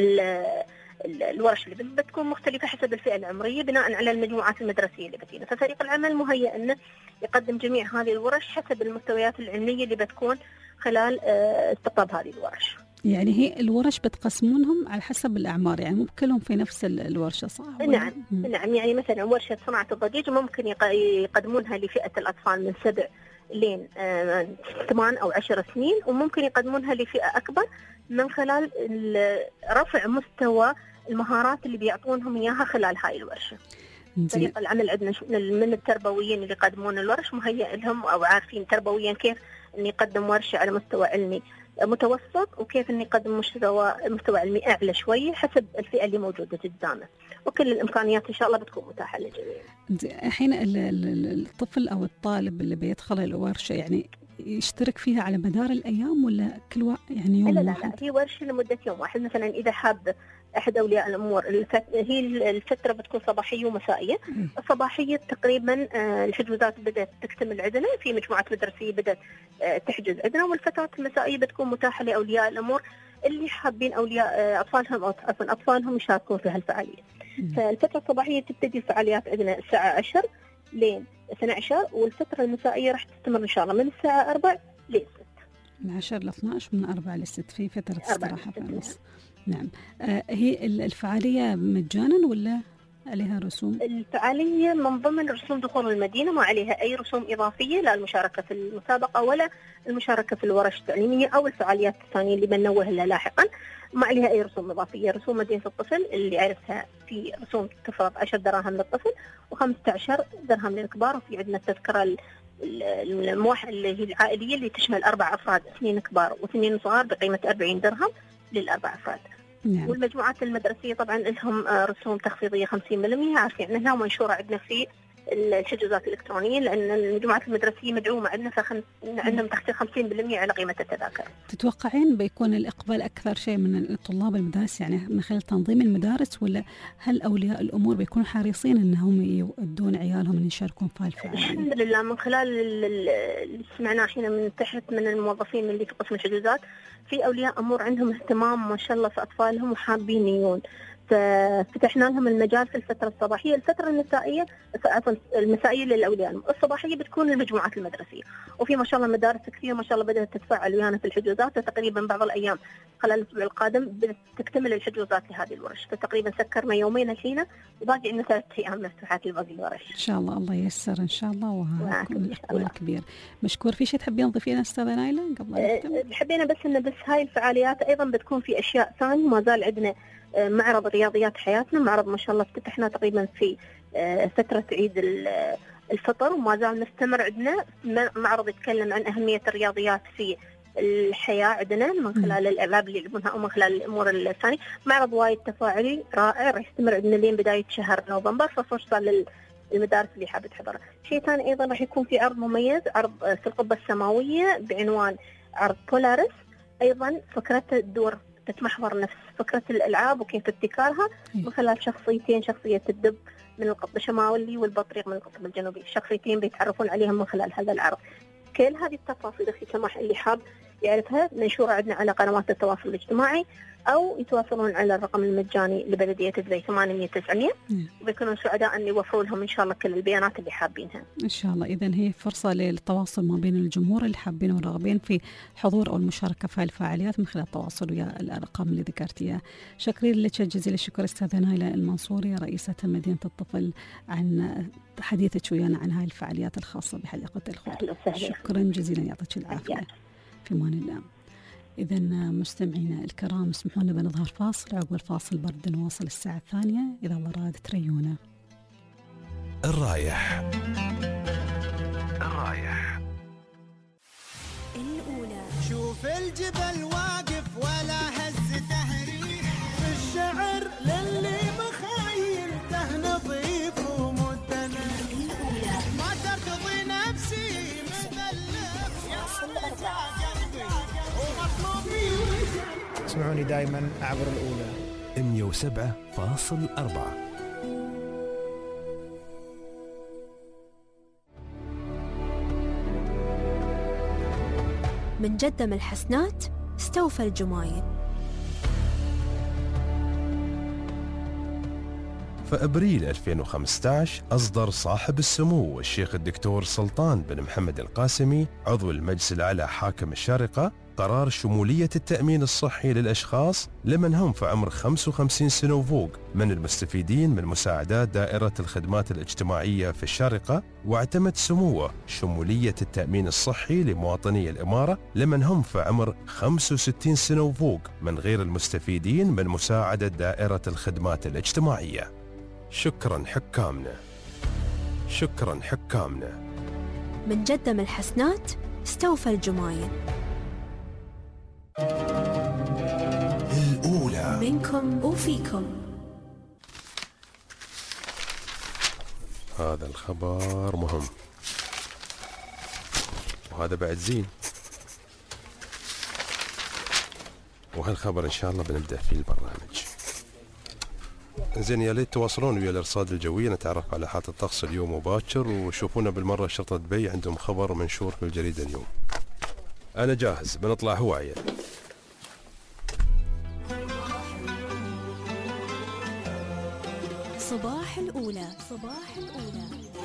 P: الورش اللي بتكون مختلفة حسب الفئة العمرية بناء على المجموعات المدرسية اللي بتينا. ففريق العمل مهيئ أنه يقدم جميع هذه الورش حسب المستويات العلمية اللي بتكون خلال استقطاب هذه الورش.
B: يعني هي الورش بتقسمونهم على حسب الأعمار، يعني مو كلهم في نفس الورشة صح؟
P: نعم. نعم، يعني مثلا ورشة صناعة الضجيج ممكن يقدمونها لفئة الأطفال من 7 لين 8 أو 10 سنين، وممكن يقدمونها لفئة أكبر من خلال رفع مستوى المهارات اللي بيعطونهم إياها خلال هاي الورشة. فريق العمل عندنا من التربويين اللي يقدمون الورش مهيئ لهم أو عارفين تربويا كيف أن يقدم ورشة على مستوى علمي متوسط، وكيف أن يقدم مستوى علمي أعلى شوي حسب الفئة اللي موجودة قدامه، وكل الإمكانيات إن شاء الله بتكون متاحة للجميع.
B: الحين الطفل أو الطالب اللي بيدخل الورشة يعني يشترك فيها على مدار الأيام ولا كل يعني يوم واحد؟
P: لا، هي ورشة لمدة يوم واحد. مثلا إذا حاب أحد أولياء الأمور هي الفترة بتكون صباحية ومسائية. الصباحية تقريبا الحجوزات بدأت تكتمل عندنا، في مجموعات مدرسية بدأت تحجز عندنا، والفترات المسائية بتكون متاحة لأولياء الأمور اللي حابين أطفالهم يشاركون في هالفعالية. فالفترة الصباحية تبتدي الفعاليات عندنا الساعة 10 لين 12، والفترة المسائية راح تستمر إن شاء الله من الساعة 4 ل 6.
B: من 10 ل 12 من 4 ل 6 في فترة استراحة في النص. نعم. هي الفعالية مجانا ولا عليها رسوم؟
P: الفعالية من ضمن رسوم دخول المدينة، ما عليها أي رسوم إضافية، لا المشاركة في المسابقة ولا المشاركة في الورش التعليمية أو الفعاليات الثانية اللي بنوه لها لاحقا. ما عليها أي رسوم إضافية. رسوم مدينة الطفل اللي عرفتها في رسوم تفرض 10 دراهم للطفل و15 درهم للكبار، وفي عندنا التذكرة اللي هي العائلية اللي تشمل 4 أفراد، 2 كبار و2 صغار بقيمة 40 درهم لل4 أفراد.
B: نعم.
P: والمجموعات المدرسية طبعا لهم رسوم تخفيضية 50% عارفين عنها ومنشورة عندنا في الحجوزات الإلكترونية، لأن المجموعات المدرسية مدعومة عندنا عندهم تخفيض 50% على قيمة التذاكر.
B: تتوقعين بيكون الإقبال أكثر شيء من طلاب المدارس يعني من خلال تنظيم المدارس، ولا هل أولياء الأمور بيكونوا حريصين أنهم يودون عيالهم أن يشاركون في الفعالية؟
P: الحمد لله من خلال اللي سمعناه حين من تحت من الموظفين اللي في قسم الحجوزات، في أولياء أمور عندهم اهتمام ما شاء الله في أطفالهم وحابين يجون، ففتحنا لهم المجال في الفترة الصباحية. الفترة المسائية للأولياء، الصباحية بتكون المجموعات المدرسية، وفي ما شاء الله مدارس كثير ما شاء الله بدأت تتفاعل ويانا في الحجوزات، وتقريبا بعض الأيام خلال الأسبوع القادم تكتمل الحجوزات لهذه الورش، فتقريبا سكرنا يومين الحين وباقي لنا 3 أيام مفتوحات لباقي الورش.
B: إن شاء الله الله ييسر إن شاء الله، وهيكون الإقبال كبير. مشكور. في شيء تحبين تضيفينه أستاذة نايلة قبل؟
P: حبينا بس هاي الفعاليات أيضا بتكون في أشياء ثانية. ما زال عندنا معرض رياضيات حياتنا، معرض ما شاء الله افتتحنا تقريبا في فترة عيد الفطر، وما زال نستمر. عندنا معرض يتكلم عن أهمية الرياضيات في الحياة عندنا من خلال الألعاب اللي يلعبونها أو من خلال الأمور الثانية. معرض وايد تفاعلي رائع راح يستمر عندنا لين بداية شهر نوفمبر، ففرصة للمدارس اللي حابة تحضرها. شيء ثاني أيضا راح يكون في عرض مميز، عرض في القبة السماوية بعنوان عرض بولاريس. أيضا فكرته تدور تتمحور نفس فكرة الألعاب وكيف ابتكارها من خلال شخصيتين، شخصية الدب من القطب الشمالي والبطريق من القطب الجنوبي، شخصيتين بيتعرفون عليهم من خلال هذا العرض. كل هذه التفاصيل أخي سماح اللي حاب يعرفها منشورة عندنا على قنوات التواصل الاجتماعي، أو يتواصلون على الرقم المجاني لبلدية دبي 800-900، وبيكونوا سعداء أن يوفروا لهم إن شاء الله كل البيانات اللي حابينها
B: إن شاء الله. إذن هي فرصة للتواصل ما بين الجمهور اللي حابين والراغبين في حضور أو المشاركة في الفعاليات من خلال التواصل ويا الأرقام اللي ذكرتيها. شكرا لك جزيل الشكر أستاذة نايلة المنصوري رئيسة مدينة الطفل عن حديثك ويانا عن هاي الفعاليات الخاصة بحديقة الخور. شكرا جزيلا، يعطيك العافية. في امان الله. إذن مستمعينا الكرام اسمحوا لنا بنظهر فاصل، عقب الفاصل برد نواصل الساعة الثانية إذا الله راد تريونا.
A: الرايح
C: الأولى.
I: شوف الجبل واقف ولا هز تهريح، الشعر للي مخايلته نظيف ومدنا.
C: الأولى.
I: ما ترتضي نفسي مذلف يا قلبي ومطلوبي. اسمعوني دائما عبر الأولى
A: 107.4.
C: من جدة الحسنات استوفى الجمايل.
A: فأبريل 2015 أصدر صاحب السمو الشيخ الدكتور سلطان بن محمد القاسمي عضو المجلس الأعلى حاكم الشارقة قرار شمولية التأمين الصحي للأشخاص لمن هم في عمر 55 سنة وفوق من المستفيدين من مساعدات دائرة الخدمات الاجتماعية في الشارقة، واعتمد سموه شمولية التأمين الصحي لمواطني الإمارة لمن هم في عمر 65 سنة وفوق من غير المستفيدين من مساعدة دائرة الخدمات الاجتماعية. شكرا حكامنا، شكرا حكامنا.
C: من جدة الحسنات استوفى الجمايل.
A: الأولى
C: منكم وفيكم.
A: هذا الخبر مهم وهذا بعد زين، وهالخبر إن شاء الله بنبدأ فيه البرنامج. زين، يا ليت تواصلون ويا الأرصاد الجوية نتعرف على حالة الطقس اليوم وباكر، وشوفونا بالمرة شرطة دبي عندهم خبر منشور في الجريدة اليوم. أنا جاهز، بنطلع هواية.
C: صباح الأولى. صباح الأولى.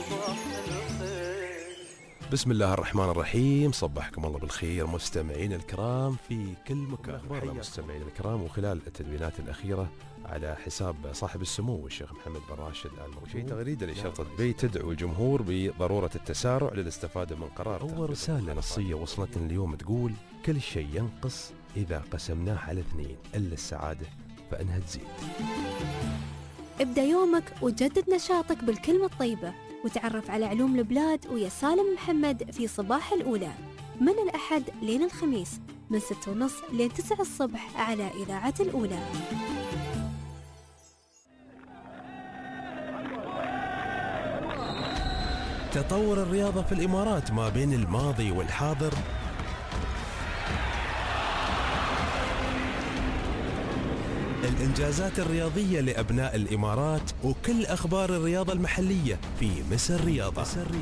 A: بسم الله الرحمن الرحيم، صبحكم الله بالخير مستمعين الكرام في كل مكان. أخبارنا مستمعين الكرام، وخلال التدوينات الأخيرة على حساب صاحب السمو الشيخ محمد بن راشد آل مكتوم، تغريدة لشرطة دبي تدعو الجمهور بضرورة التسارع للاستفادة من قرار. أول رسالة نصية وصلتنا اليوم تقول: كل شيء ينقص إذا قسمناه على 2 إلا السعادة فإنها تزيد.
C: ابدأ يومك وجدد نشاطك بالكلمة الطيبة، وتعرف على علوم البلاد ويا سالم محمد في صباح الأولى من الأحد لين الخميس من 6:30 لين 9 الصبح على إذاعة الأولى.
A: تطور الرياضة في الإمارات ما بين الماضي والحاضر الإنجازات الرياضية لأبناء الإمارات وكل أخبار الرياضة المحلية في مسا الرياضة.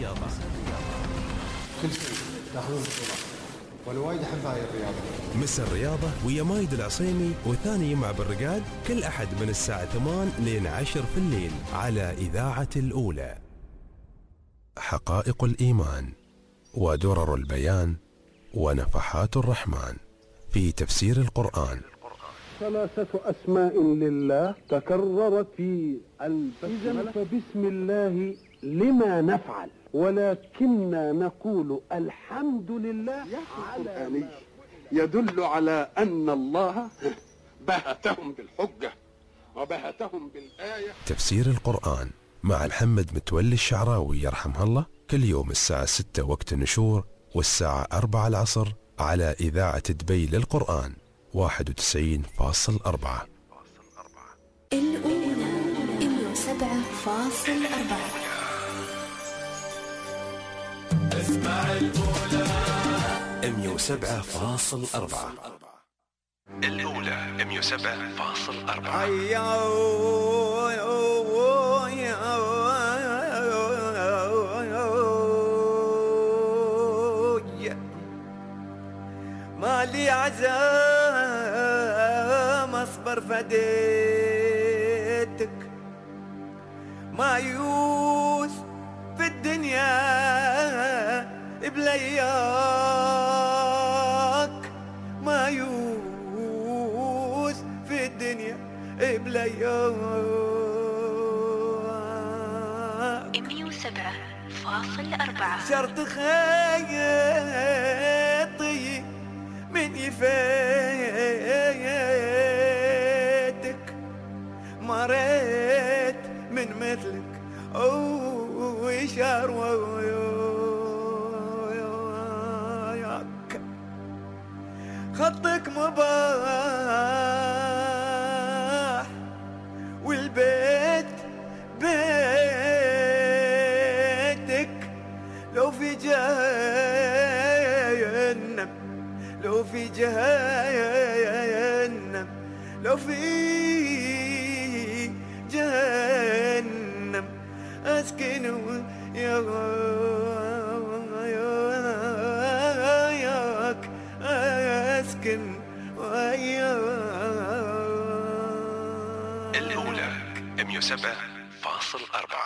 Q: كل شيء تاخذون بطولة وأنا وايد أحب هاي الرياضة.
A: مسا الرياضة ويا مايد العصيمي وثاني يمع بالرقاد كل أحد من الساعة 8 لين 10 في الليل على إذاعة الأولى. حقائق الإيمان ودرر البيان ونفحات الرحمن في تفسير القرآن.
R: 3 أسماء لله تكررت في البسملة، فبسم الله لما نفعل ولكننا نقول الحمد لله. القرآني يدل على أن الله بهتهم بالحجة وبهتهم بالآية.
A: تفسير القرآن مع محمد متولي الشعراوي يرحمه الله كل يوم الساعة 6 وقت النشور والساعة 4 العصر على إذاعة دبي للقرآن 91.4.
C: الأولى 107.4.
H: اسمع الأولى
A: 107.4.
H: الأولى 107.4.
O: مالي عزام اصبر فديتك مايوس في الدنيا بلياك مايوس في الدنيا بلياك
C: 107.4.
O: شرط خيطي من يفيتك مريت من مثلك وشار وياك خطك مباح والبيت بيتك لو في جهنم لو في جهنم لو في جهنم أسكن وياك أسكن وياك.
H: الأولى 107.4.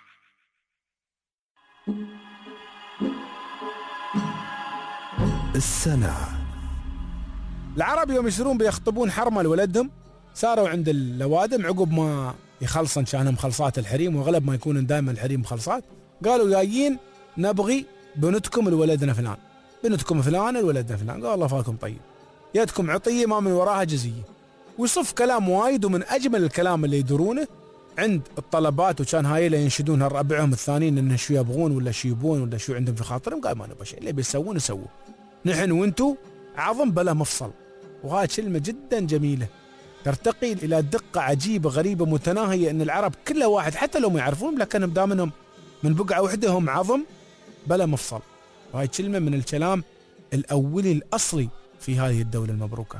A: السنة.
S: العرب يوم يصيرون بيخطبون حرمة لولدهم صاروا عند اللوادم عقب ما يخلصن كانوا مخلصات الحريم، وغلب ما يكونون دائما الحريم مخلصات، قالوا جايين نبغي بنتكم لولدنا فلان، بنتكم فلان لولدنا فلان. قال الله فاكم طيب، يدكم عطية ما من وراها جزية. ويصف كلام وايد، ومن أجمل الكلام اللي يدرونه عند الطلبات، وكان هاي اللي ينشدونها ربعهم الثانيين إن شو يبغون ولا شو يبون ولا شو عندهم في خاطرهم. قال ما نبغى شيء، اللي بيسوون يسوون، نحن وانتو عظم بلا مفصل. وهاي كلمة جدا جميلة ترتقي إلى دقة عجيبة غريبة متناهية، إن العرب كل واحد حتى لو ما يعرفون لكنهم دامنهم من بقعة وحدة هم عظم بلا مفصل. وهاي كلمة من الكلام الأولي الأصلي في هذه الدولة المبروكة.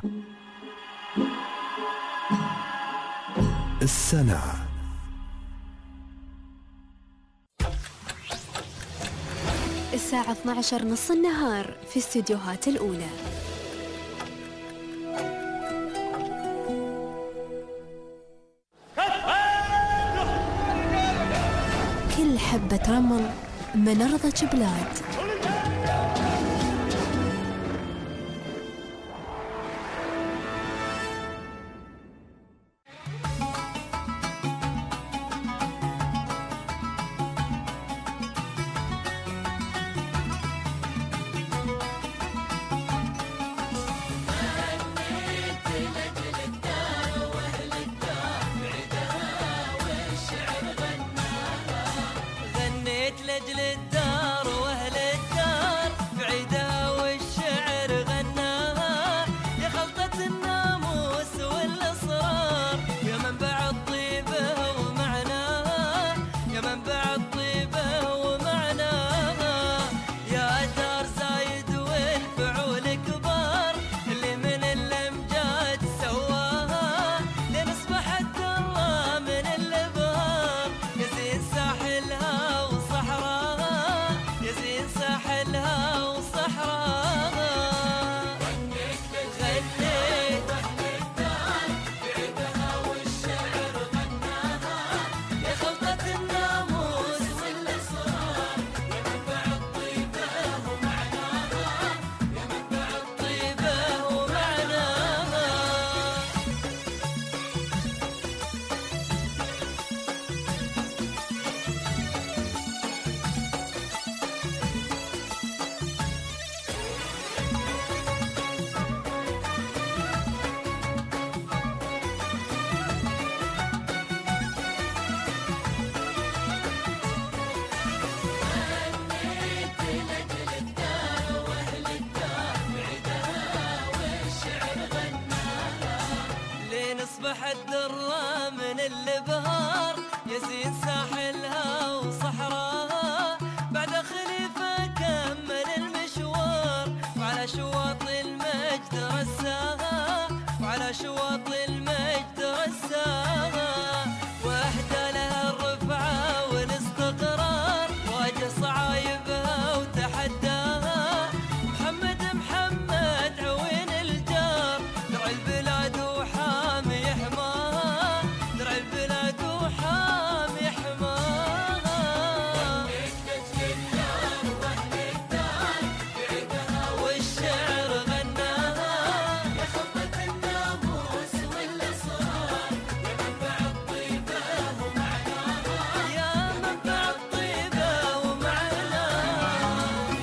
A: السنة.
C: الساعة 12 نص النهار في استديوهات الأولى. كل حبة رمل من أرض جبلاد.
O: لأجل الدار وأهل
T: لنصبح الدرة من البهار يزين ساحلها وصحراها بعد خليفة كمل المشوار وعلى شواط المجد رساها وعلى شواط المجد رساها واهدى لها الرفعة والاستقرار واجه صعايبها وتحداها محمد عوين الجار درع البلاد وحامي حماها درع البلاد وحامي حماها والشعر غناها يا خطة الناموس والاسرار يا منبع الطيبة ومعناها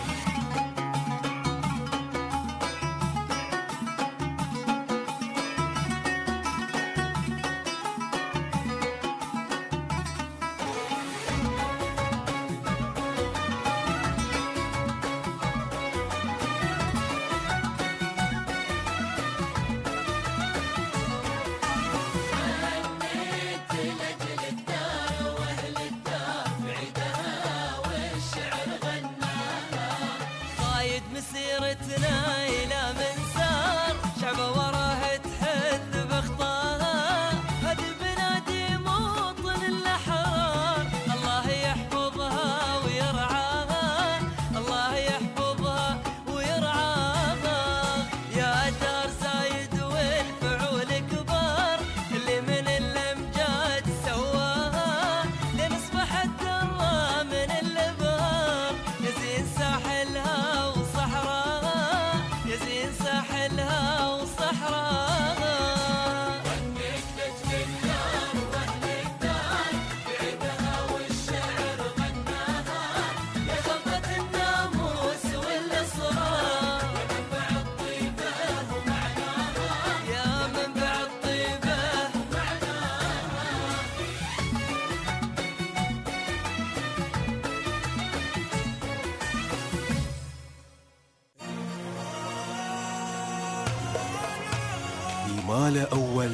T: قايد مسيرتنا إلى منسار شعبه وراه تحث بخطاها هذه بلادي موطن الأحرار الله يحفظها ويرعاها الله يحفظها ويرعاها يا دار زايد والفعول كبار اللي من الأمجاد سواها لنصبح الدرة من البهار يزين ساحلها وصحراها يزين ساحلها وصحراها ونك نجم الدار واهل الدار بعيدها والشعر غناها يا خطة الناموس والاسرار يا منبع الطيبة ومعناها
A: مال أول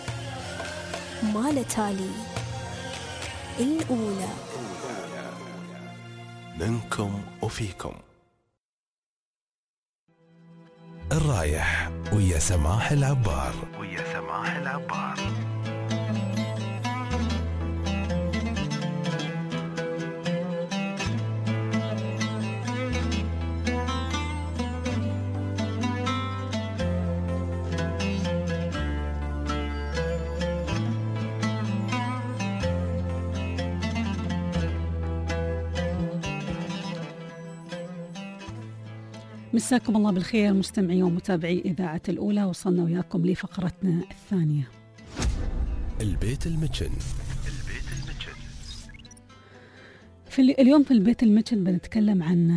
C: مال تالي الأولى
A: منكم وفيكم. الرايح ويا سماح العبار
B: مساكم الله بالخير مستمعي ومتابعي إذاعة الأولى. وصلنا وياكم لفقرتنا الثانية
A: البيت المتشن.
B: اليوم في البيت المتشن بنتكلم عن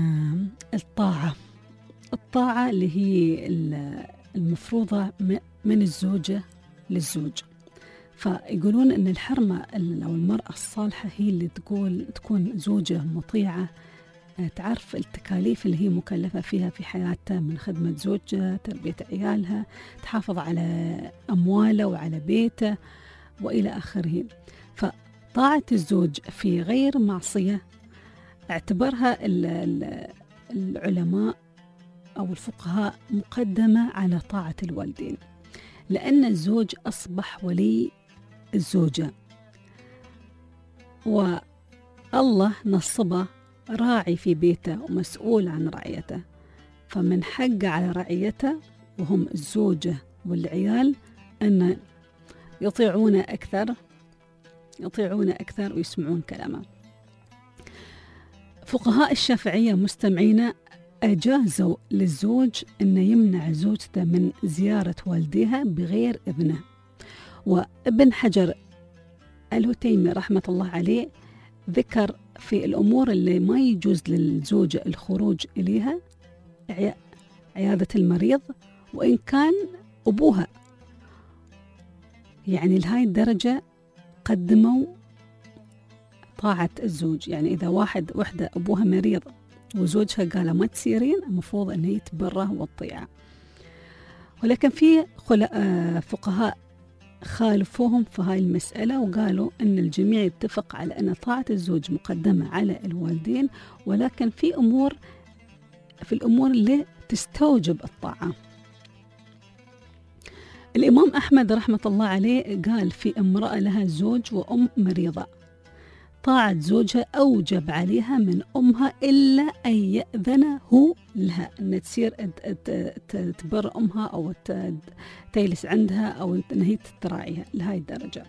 B: الطاعة اللي هي المفروضة من الزوجة للزوج. فيقولون أن الحرمة أو المرأة الصالحة هي اللي تكون زوجة مطيعة، تعرف التكاليف اللي هي مكلفة فيها في حياتها من خدمة زوجها، تربية عيالها، تحافظ على أمواله وعلى بيته وإلى آخره. فطاعة الزوج في غير معصية اعتبرها العلماء أو الفقهاء مقدمة على طاعة الوالدين، لأن الزوج أصبح ولي الزوجة، والله نصبه راعي في بيته ومسؤول عن رعيته، فمن حقه على رعيته وهم الزوجة والعيال أن يطيعون أكثر ويسمعون كلامه. فقهاء الشافعية مستمعين أجازوا للزوج أن يمنع زوجته من زيارة والديها بغير إذنه. وابن حجر الهتيمي رحمة الله عليه ذكر في الأمور اللي ما يجوز للزوجة الخروج إليها عيادة المريض وإن كان أبوها، يعني لهاي الدرجة قدموا طاعة الزوج. يعني إذا وحدة أبوها مريض وزوجها قال ما تسيرين، المفروض أن هي تبره وتطيعه. ولكن في فقهاء خالفوهم في هاي المسألة وقالوا أن الجميع يتفق على أن طاعة الزوج مقدمة على الوالدين، ولكن في الأمور اللي تستوجب الطاعة. الإمام أحمد رحمة الله عليه قال في امرأة لها زوج وأم مريضة، طاعة زوجها أوجب عليها من أمها إلا أن يأذن هو لها أن تصير تبر أمها أو تجلس عندها أو أن هي تراعيها لهاي الدرجة.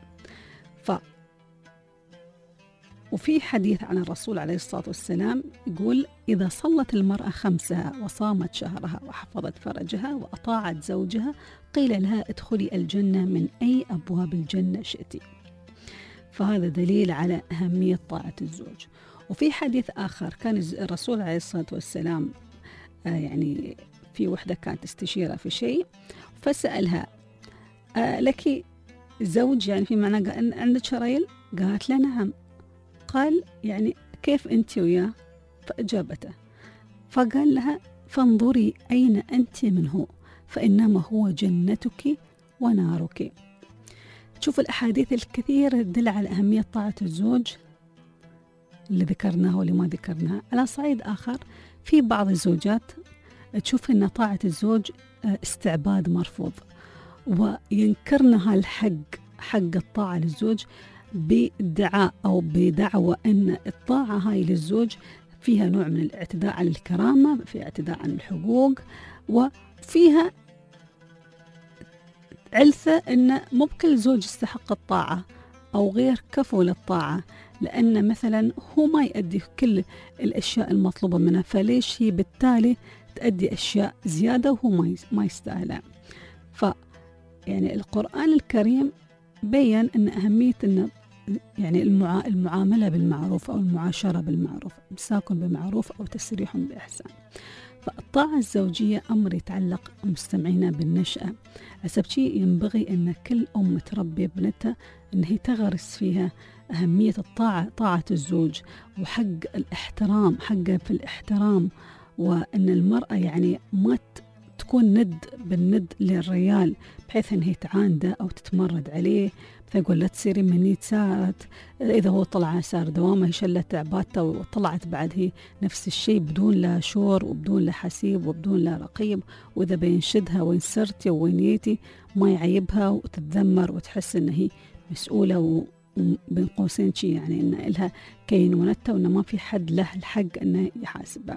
B: وفي حديث عن الرسول عليه الصلاة والسلام يقول: إذا صلت المرأة خمسها وصامت شهرها وحفظت فرجها وأطاعت زوجها قيل لها ادخلي الجنة من أي أبواب الجنة شئتي. فهذا دليل على أهمية طاعة الزوج. وفي حديث آخر كان الرسول عليه الصلاة والسلام يعني في وحدة كانت تستشيرها في شيء فسألها: لك زوج؟ يعني في معنى عندك رجل؟ قالت له: نعم. قال: يعني كيف أنت وياه؟ فأجابته، فقال لها: فانظري أين أنت منه فإنما هو جنتك ونارك. تشوف الأحاديث الكثيرة تدل على أهمية طاعة الزوج اللي ذكرناها واللي ما ذكرناها. على صعيد آخر في بعض الزوجات تشوف أن طاعة الزوج استعباد مرفوض، وينكرنا حق الطاعة للزوج بادعاء أو بدعوى أن الطاعة هاي للزوج فيها نوع من الاعتداء على الكرامة، في اعتداء على الحقوق، وفيها علثة أن مو بكل زوج يستحق الطاعة أو غير كفو للطاعة، لأن مثلا هو ما يؤدي كل الأشياء المطلوبة منه، فليش هي بالتالي تؤدي أشياء زيادة وهو ما يستاهلها. يعني القرآن الكريم بيّن أن أهمية أن يعني المعاملة بالمعروف أو المعاشرة بالمعروف، إمساك بمعروف أو تسريح بإحسان. فالطاعة الزوجية أمر يتعلق مستمعينا بالنشأة، حسب شيء ينبغي أن كل أم تربي ابنتها أن هي تغرس فيها أهمية طاعة الزوج وحق الاحترام، حقه في الاحترام، وأن المرأة يعني ما تكون ند بالند للرجال بحيث أن هي تعانده أو تتمرد عليه، تقول لا تصيري مني تسارت، إذا هو طلع سار دوامه شلت عبادته وطلعت بعد هي نفس الشيء بدون لا شور وبدون لا حسيب وبدون لا رقيب، وإذا بينشدها وين سرتي وين جيتي ما يعيبها وتتذمر وتحس أن هي مسؤولة وبين قوسين شيء يعني أن إلها كين ونتة وأن ما في حد له الحق أنه يحاسبها.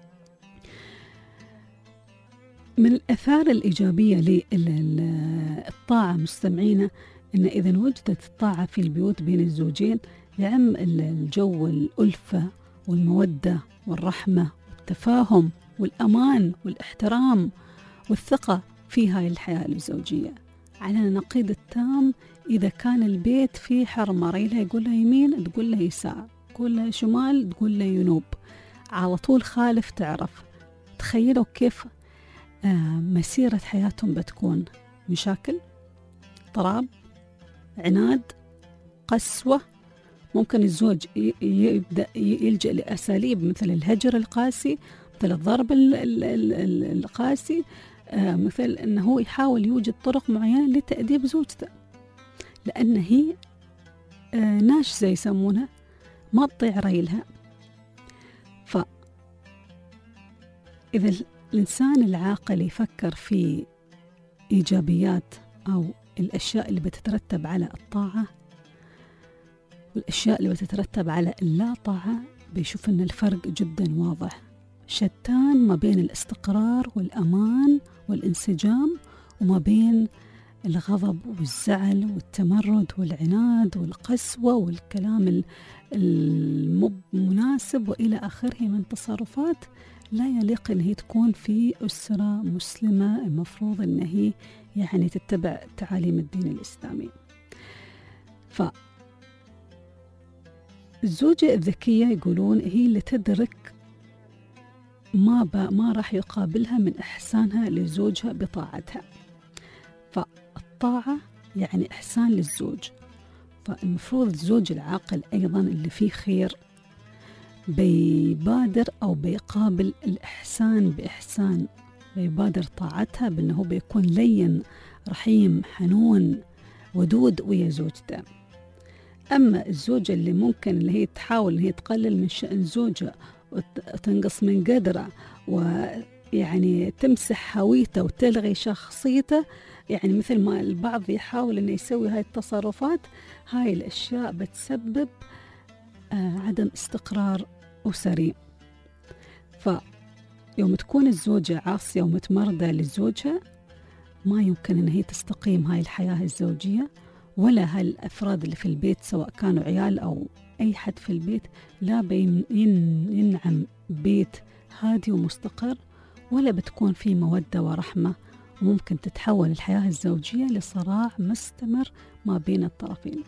B: من الآثار الإيجابية للطاعة مستمعينا أن إذا وجدت الطاعة في البيوت بين الزوجين يعم الجو الألفة والمودة والرحمة والتفاهم والأمان والاحترام والثقة في هاي الحياة الزوجية على النقيض التام. إذا كان البيت فيه حرمة، ريلها يقول لها يمين تقول لها يسار، تقول لها شمال تقول لها ينوب، على طول خالف تعرف. تخيلوا كيف مسيرة حياتهم بتكون مشاكل، اضطراب، عناد، قسوة. ممكن الزوج يبدأ يلجأ لأساليب مثل الهجر القاسي، مثل الضرب القاسي، مثل أنه يحاول يوجد طرق معينة لتأديب زوجته، لأن هي ناشزة يسمونها، ما تطيع ريلها. فإذا الإنسان العاقل يفكر في إيجابيات أو الأشياء اللي بتترتب على الطاعة والأشياء اللي بتترتب على اللا طاعة، بيشوف أن الفرق جدا واضح، شتان ما بين الاستقرار والأمان والانسجام وما بين الغضب والزعل والتمرد والعناد والقسوة والكلام المناسب وإلى آخره من تصرفات لا يليق أن هي تكون في أسرة مسلمة المفروض أن هي يعني تتبع تعاليم الدين الإسلامي. فالزوجة الذكية يقولون هي اللي تدرك ما راح يقابلها من إحسانها لزوجها بطاعتها. فالطاعة يعني إحسان للزوج، فالمفروض الزوج العاقل أيضا اللي فيه خير بيبادر أو بيقابل الإحسان بإحسان، بيبادر طاعتها بأنه بيكون لين رحيم حنون ودود ويا زوجته. أما الزوجة اللي ممكن اللي هي تحاول اللي هي تقلل من شأن زوجها وتنقص من قدره ويعني تمسح هويته وتلغي شخصيته، يعني مثل ما البعض يحاول أنه يسوي هاي التصرفات، هاي الأشياء بتسبب عدم استقرار أسري. فيوم تكون الزوجة عاصية ومتمردة لزوجها ما يمكن أن هي تستقيم هاي الحياة الزوجية، ولا هالأفراد اللي في البيت سواء كانوا عيال أو أي حد في البيت لا ينعم بيت هادي ومستقر، ولا بتكون فيه مودة ورحمة، وممكن تتحول الحياة الزوجية لصراع مستمر ما بين الطرفين.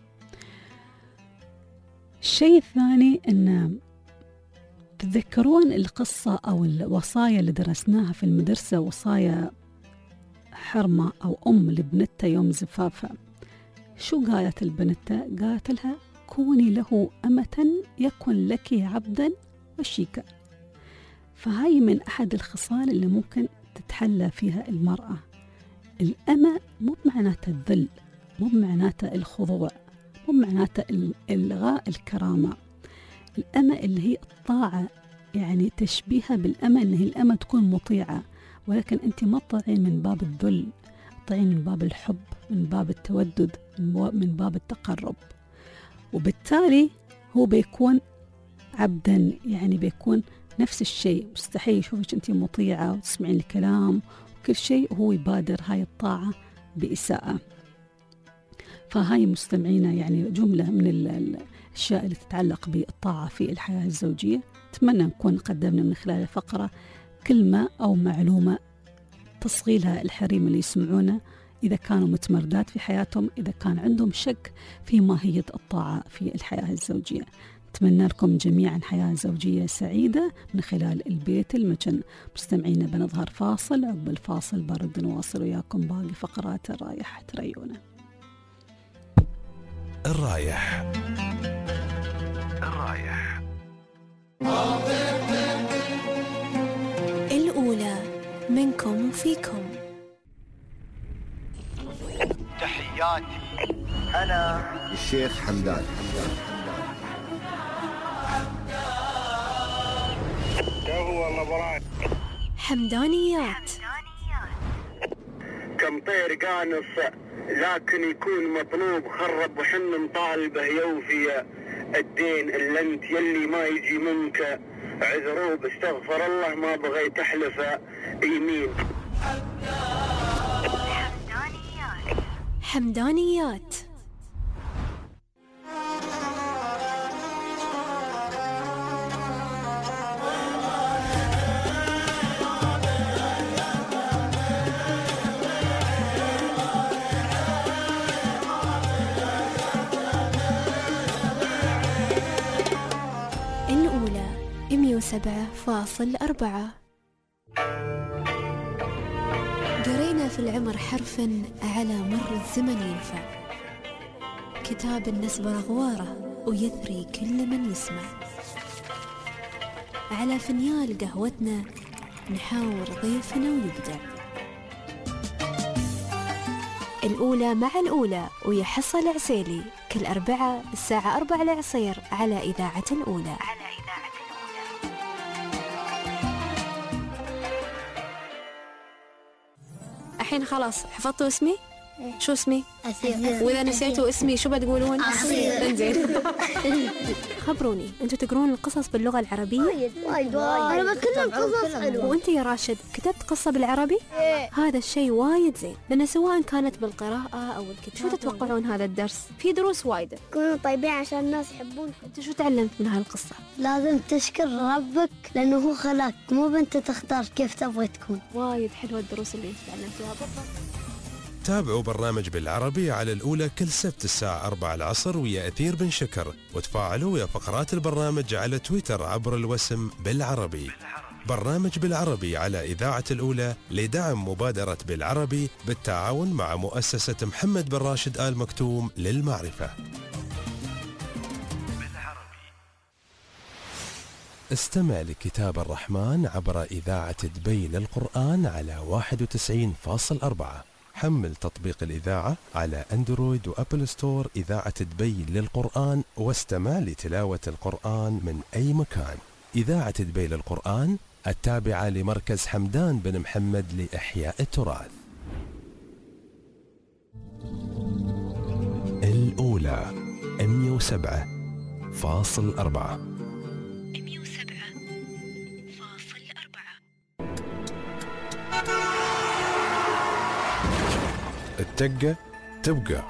B: الشيء الثاني أن تتذكرون القصة أو الوصايا اللي درسناها في المدرسة، وصايا حرمة أو أم لبنتها يوم زفافها. شو قالت البنتة؟ قالت لها كوني له أمة يكن لك عبدا وشيكا. فهاي من أحد الخصال اللي ممكن تتحلى فيها المرأة. الأمة مو بمعناتها الذل، مو بمعناتها الخضوع، مو بمعناتها إلغاء الكرامة. الأمة اللي هي الطاعة، يعني تشبيهها بالأمة إن هي الأمة تكون مطيعة، ولكن أنت ما تطيعين من باب الذل، تطيعين من باب الحب، من باب التودد، من باب التقرب. وبالتالي هو بيكون عبدا، يعني بيكون نفس الشيء، مستحيل يشوفك أنت مطيعة وتسمعين الكلام وكل شيء، وهو يبادر هاي الطاعة بإساءة. فهاي مستمعينا يعني جملة من الأشياء اللي تتعلق بالطاعة في الحياة الزوجية. أتمنى نكون قدمنا من خلال الفقرة كلمة أو معلومة تصغي لها الحريم اللي يسمعونا، إذا كانوا متمردات في حياتهم، إذا كان عندهم شك في ماهية الطاعة في الحياة الزوجية. أتمنى لكم جميعا حياة زوجية سعيدة من خلال البيت المجن. مستمعينا بنظهر فاصل، عقب الفاصل برد نواصل وياكم باقي فقرات الرايح تريونا.
A: الرايح
C: الأولى منكم وفيكم.
J: تحياتي أنا الشيخ حمدان.
C: حمدانيات.
N: كم طير قانص لكن يكون مطلوب، خرب وحن مطالبه يوفي الدين، اللي انت يلي ما يجي منك عذروب، استغفر الله ما بغيت احلف يمين.
C: حمدانيات. الأولى 107.4. قرينا في العمر حرفا على مر الزمن ينفع، كتاب النسبة غواره ويثري كل من يسمع. على فنيال قهوتنا نحاور ضيفنا ويبدع. الأولى مع الأولى ويحصل عسيلي كل أربعة الساعة 4 العصير على إذاعة الأولى. الحين خلاص حفظتوا اسمي؟ شو اسمي؟ أسير. وإذا نسيتوا اسمي شو بتقولون؟ أصير. انزين. خبروني، أنتوا تقرون القصص باللغة العربية؟
U: وايد. أنا بتكلم قصص حلوة.
C: وأنت يا راشد كتبت قصة بالعربي؟ هذا الشيء وايد زين، لأن سواء كانت بالقراءة أو الكتابة. شو تتوقعون هذا الدرس؟ في دروس وايدة.
U: كونوا طيبين عشان الناس يحبون.
C: أنت شو تعلمت من هاي القصة؟
U: لازم تشكر ربك لأنه هو خلقك، مو بنت تختار كيف تبغي تكون.
C: وايد حلوة الدروس اللي تعلمتوها. بالضبط.
A: تابعوا برنامج بالعربي على الأولى كل سبت الساعة 4 العصر ويا أثير بن شكر، وتفاعلوا ويا فقرات البرنامج على تويتر عبر الوسم بالعربي. برنامج بالعربي على إذاعة الأولى لدعم مبادرة بالعربي بالتعاون مع مؤسسة محمد بن راشد آل مكتوم للمعرفة. استمع لكتاب الرحمن عبر إذاعة دبي للقرآن على 91.4. حمل تطبيق الإذاعة على أندرويد وأبل ستور إذاعة دبي للقرآن واستمع لتلاوة القرآن من أي مكان. إذاعة دبي للقرآن التابعة لمركز حمدان بن محمد لإحياء التراث. الأولى 107.4. التقة تبقى.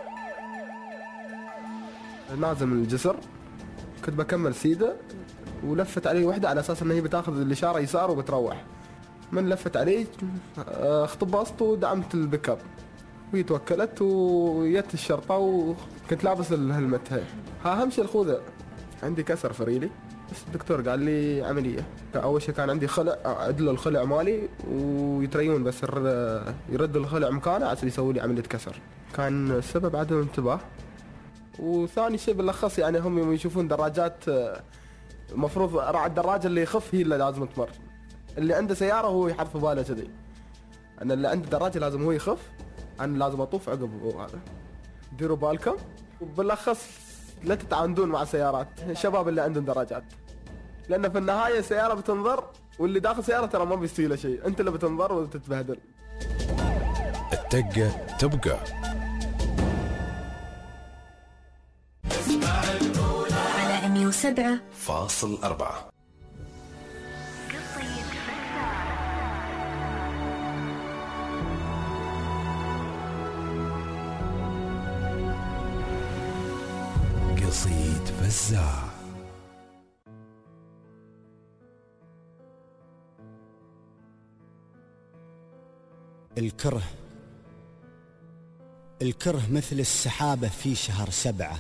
Q: نازل من الجسر كنت بكمل سيدة ولفت علي وحدة على أساس أن هي بتاخذ الإشارة يسار وبتروح. من لفت علي اختبصت ودعمت البيك اب وهي توكلت ويت الشرطة وكنت لابس الهلمت. ها أهم شيء الخوذة. عندي كسر في ريلي بس الدكتور قال لي عملية. أول شيء كان عندي خلع، عدلوا الخلع مالي ويتريون بس يردوا الخلع مكانه عشان يسوي لي عملية كسر. كان السبب عدم انتباه. وثاني شيء بالأخص يعني هم يوم يشوفون دراجات المفروض راعي الدراجة اللي يخف هي اللي لازم تمر. اللي عنده سيارة هو يحط في باله كذي. أنا اللي عنده دراجة لازم هو يخف، أنا لازم أطوف عقب هذا. ديروا بالكم وبالأخص لا تتعاندون مع السيارات الشباب اللي عندهم دراجات، لأن في النهاية السيارة بتنظر واللي داخل سيارة ترى ما بيستوي له شيء، أنت اللي بتنظر وتتبهدل.
A: التقة تبقى.
C: على
A: 107.4. قصيد فزاع.
E: الكره مثل السحابة في شهر 7،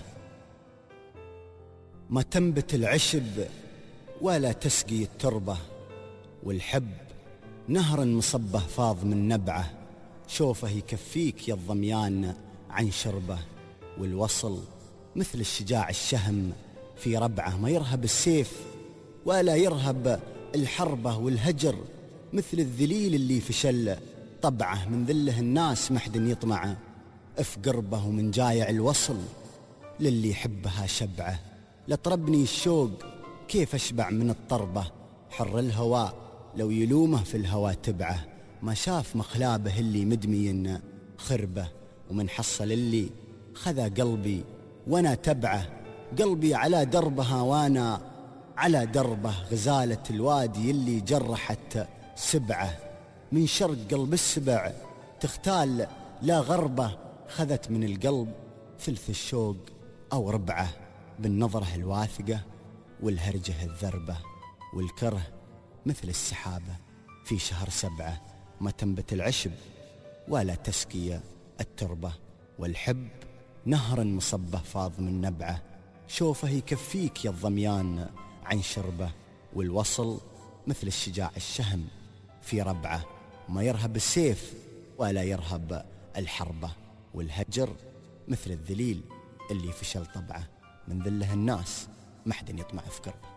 E: ما تنبت العشب ولا تسقي التربة، والحب نهر مصبه فاض من نبعه، شوفه يكفيك يا الضميان عن شربه، والوصل مثل الشجاع الشهم في ربعه، ما يرهب السيف ولا يرهب الحربة، والهجر مثل الذليل اللي فشل طبعه، من ذله الناس محد يطمعه، اف قربه ومن جايع الوصل للي يحبها شبعه، لطربني الشوق كيف اشبع من الطربة، حر الهواء لو يلومه في الهوى تبعه، ما شاف مخلابه اللي مدمي خربه، ومن حصل اللي خذا قلبي وانا تبعه، قلبي على دربها وانا على دربه، غزالة الوادي اللي جرحت سبعه، من شرق قلب السبع تختال لا غربه، خذت من القلب ثلث الشوق أو ربعه، بالنظرة الواثقة والهرجة الذربة، والكره مثل السحابة في شهر 7، ما تنبت العشب ولا تسقي التربة، والحب نهر مصبه فاض من نبعه، شوفه يكفيك يا الضميان عن شربه، والوصل مثل الشجاع الشهم في ربعه، ما يرهب السيف ولا يرهب الحربة، والهجر مثل الذليل اللي فشل طبعه، من ذله الناس محد يطمع في قربه.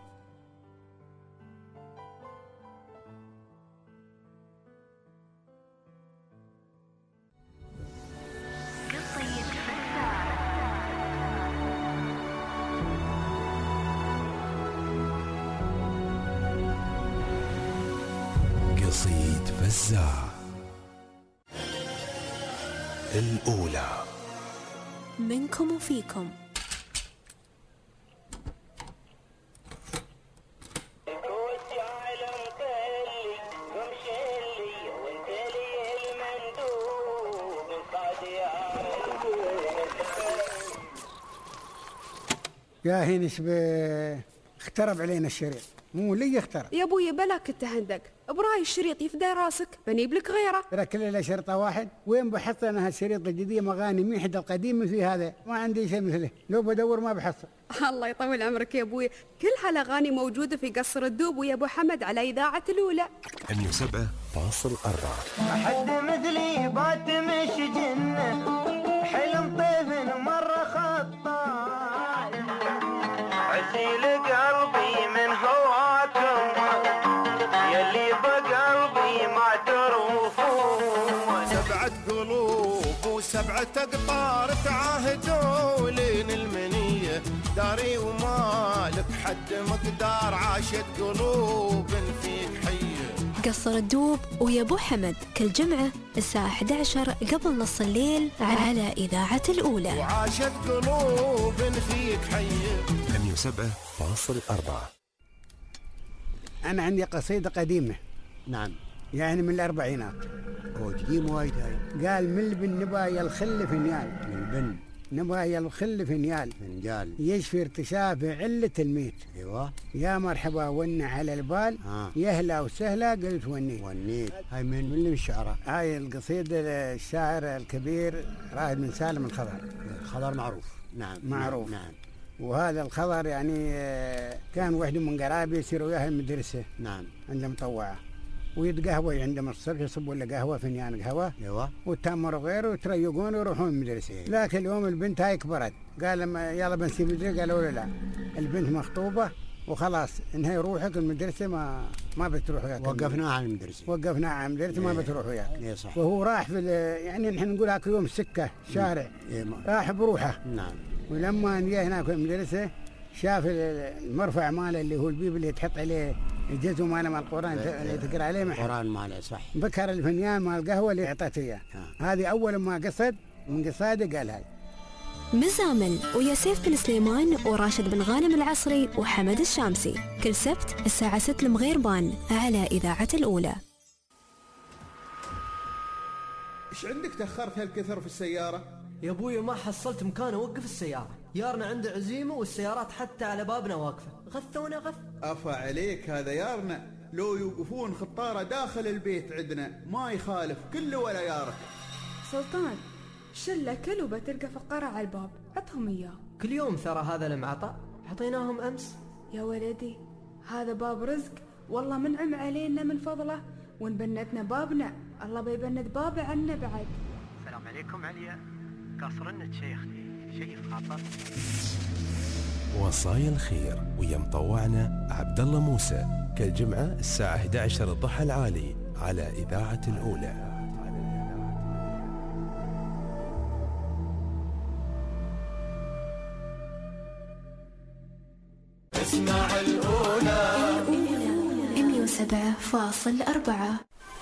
A: قصيد فزاع. الأولى
C: منكم وفيكم.
M: يا هينش اخترب علينا الشريط، مو لي اخترب
F: يا ابوي بلاك التهندق، براي الشريط يفدى راسك بنيب لك غيره.
M: ترى كل له شرطه واحد، وين بحصل انا هالشريط الجديد مغاني من حد القديم في هذا، ما عندي شيء مثله، لو بدور ما بحصل.
F: الله يطول عمرك يا ابوي، كل هالاغاني موجوده في قصر الدوب ويا ابو حمد على اذاعه الاولى
A: 107.4.
O: حد مثلي بات مش جنة، حلم طيف مرة خطاي، عسيل قلبي من هواكم يلي بقلبي ما تروفون،
I: 7 قلوب وسبعة أقطار تعاهدوا لين المنية داري ومالك حد مقدار عاشت قلوب فيك حية.
C: قصر الدوب ويا أبو حمد كل جمعة الساعة 11 قبل نص الليل على إذاعة الأولى.
I: وعاشت قلوب فيك حية.
A: 107.4.
M: أنا عندي قصيدة قديمة.
E: نعم.
M: يعني من الأربعينات.
E: هو قديم وايد هاي.
M: قال من البن نبايا الخل فنيال.
E: من البن
M: نبايا الخل فنيال.
E: فنجال.
M: يشفي ارتشاف علة الميت.
E: ايوه.
M: يا مرحبا ون على البال. يهلا وسهلا قلت ونيت.
E: هاي من اللي الشعراء.
M: هاي القصيدة الشاعر الكبير رائد بن سالم الخضر.
E: الخضر معروف. نعم.
M: معروف.
E: نعم.
M: وهذا الخضر يعني كان وحده من قرابي يصير وياها المدرسة.
E: نعم.
M: عنده مطوعة ويتقهوى عندهم الصبح يصبوا له قهوة فنيان قهوة.
E: ايوه.
M: وتمروا غيره وتريقون ويروحون المدرسة. لكن اليوم البنت هاي كبرت قال لما يلا بنسيب المدرسة قالوا له لا البنت مخطوبة وخلاص انهي روحك المدرسة ما بتروح وياك.
E: وقفناها عن المدرسة.
M: وقفناها عن المدرسة ما بتروح وياك.
E: ايه صح.
M: وهو راح في يعني نحن نقول هاك يوم السكة شارع. راح بروحه.
E: نعم.
M: ولما جاء هناك في المدرسة شاف المرفع ماله اللي هو البيب اللي تحط عليه الجزء ماله مال القرآن اللي تقرأ عليه
E: القرآن ماله صح.
M: بكر الفنيان مال القهوة اللي أعطته إياه. هذه أول ما قصد من قصاده قال هاي.
C: مزامل ويا سيف بن سليمان وراشد بن غانم العصري وحمد الشامسي كل سبت الساعة 6 المغيربان على إذاعة الأولى.
D: إيش عندك تأخرت هالكثر في السيارة؟
V: يا ابوي ما حصلت مكان اوقف السيارة، يارنا عنده عزيمة والسيارات حتى على بابنا واقفة، غثونا غث.
D: أفا عليك هذا يارنا، لو يوقفون خطارة داخل البيت عندنا ما يخالف كله ولا يارك.
W: سلطان شلة كلبة تلقى فقارة على الباب عطهم إياه.
V: كل يوم ثرى هذا المعطى عطيناهم أمس.
W: يا ولدي هذا باب رزق والله منعم علينا من فضله، وإن بنتنا بابنا الله بيبند بابه عنا بعد.
X: السلام عليكم عليا، قاصرنك شيخ شيء خاطر.
A: وصايا الخير ويا مطوعنا عبد الله موسى كل جمعة الساعة 11 الضحى العالي على إذاعة الأولى.
H: اسمع الأولى
C: 107.4.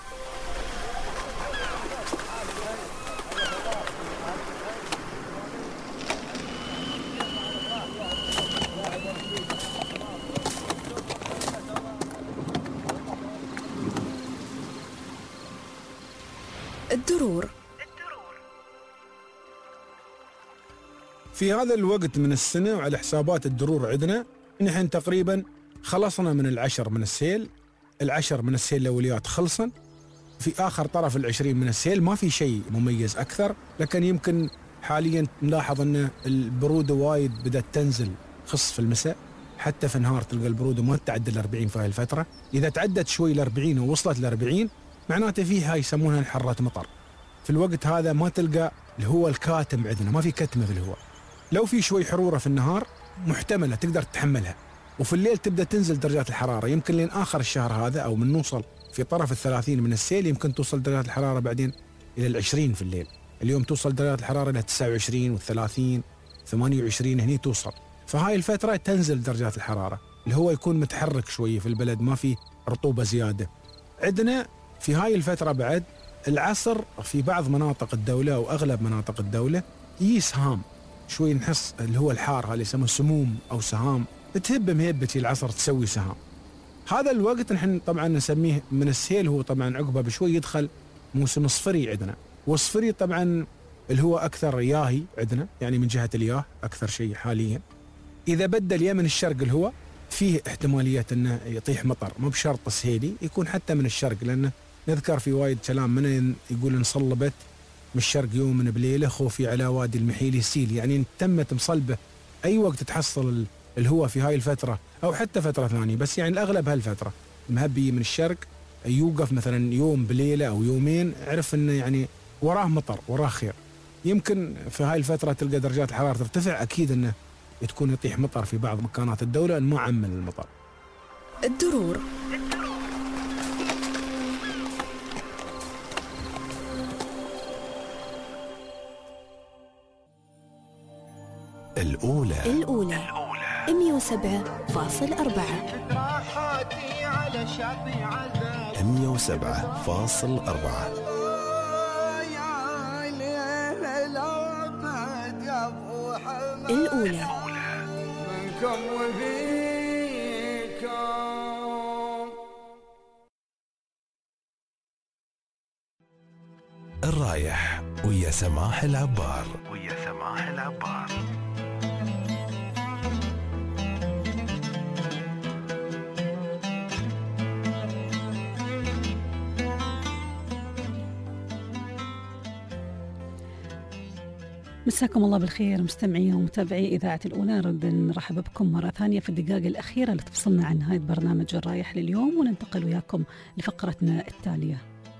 C: الدرور.
S: في هذا الوقت من السنة وعلى حسابات الدرور عندنا نحن تقريبا خلصنا من 10 من السيل، 10 من السيل الأوليات خلصن، في آخر طرف 20 من السيل ما في شيء مميز أكثر، لكن يمكن حاليا نلاحظ أن البرودة وايد بدأت تنزل خص في المساء، حتى في النهار تلقى البرودة ما تعدى 40 في هاي الفترة. إذا تعدت شوي 40 ووصلت 40 معناته فيها يسمونها انحرة مطر. في الوقت هذا ما تلقى الهواء الكاتم عندنا، ما في كتمة في الهواء. لو في شوي حرورة في النهار محتملة تقدر تتحملها، وفي الليل تبدأ تنزل درجات الحرارة، يمكن لين آخر الشهر هذا أو من نوصل في طرف 30 من السيل يمكن توصل درجات الحرارة بعدين إلى 20 في الليل. اليوم توصل درجات الحرارة إلى 29 و30 28 هني توصل. فهاي الفترة تنزل درجات الحرارة، الهواء يكون متحرك شوي في البلد، ما في رطوبة زيادة. عندنا في هاي الفترة بعد العصر في بعض مناطق الدولة أو أغلب مناطق الدولة يسهام شوي، نحس اللي هو الحار اللي يسموه سموم أو سهام، تهب مهبة العصر تسوي سهام. هذا الوقت نحن طبعا نسميه من السيل، هو طبعا عقبه بشوي يدخل موسم الصفري عندنا، والصفري طبعا اللي هو أكثر ياهي عندنا، يعني من جهة الياه أكثر شيء حاليا. إذا بدل يمن الشرق الهواء فيه احتمالية أنه يطيح مطر، مو بشرط سهيلي، يكون حتى من الشرق، لأنه نذكر في وايد كلام من يقول انصلبت من الشرق يوم من بليله خوفي على وادي المحيل يسيل، يعني تمت مصلبة أي وقت تحصل الهواء في هاي الفترة أو حتى فترة ثانية، بس يعني الأغلب هالفترة مهبي من الشرق يوقف مثلا يوم بليلة أو يومين، عرف أنه يعني وراه مطر وراه خير. يمكن في هاي الفترة تلقى درجات الحرارة ترتفع، أكيد أنه تكون يطيح مطر في بعض مكانات الدولة، ما عمل المطر.
C: الدرور.
A: الأولى
C: 107.4.
I: راحاتي على شعبي عذاب
A: 107.4.
I: يا ليل العبد يا ابو حمد
C: الأولى
I: منكم وفيكم.
A: الرايح ويا سماح العبار.
B: مساكم الله بالخير مستمعي ومتابعي إذاعة الأولى. نريد نرحب بكم مرة ثانية في الدقائق الأخيرة اللي تفصلنا عن نهاية برنامج الرايح لليوم، وننتقل وياكم لفقرتنا التالية.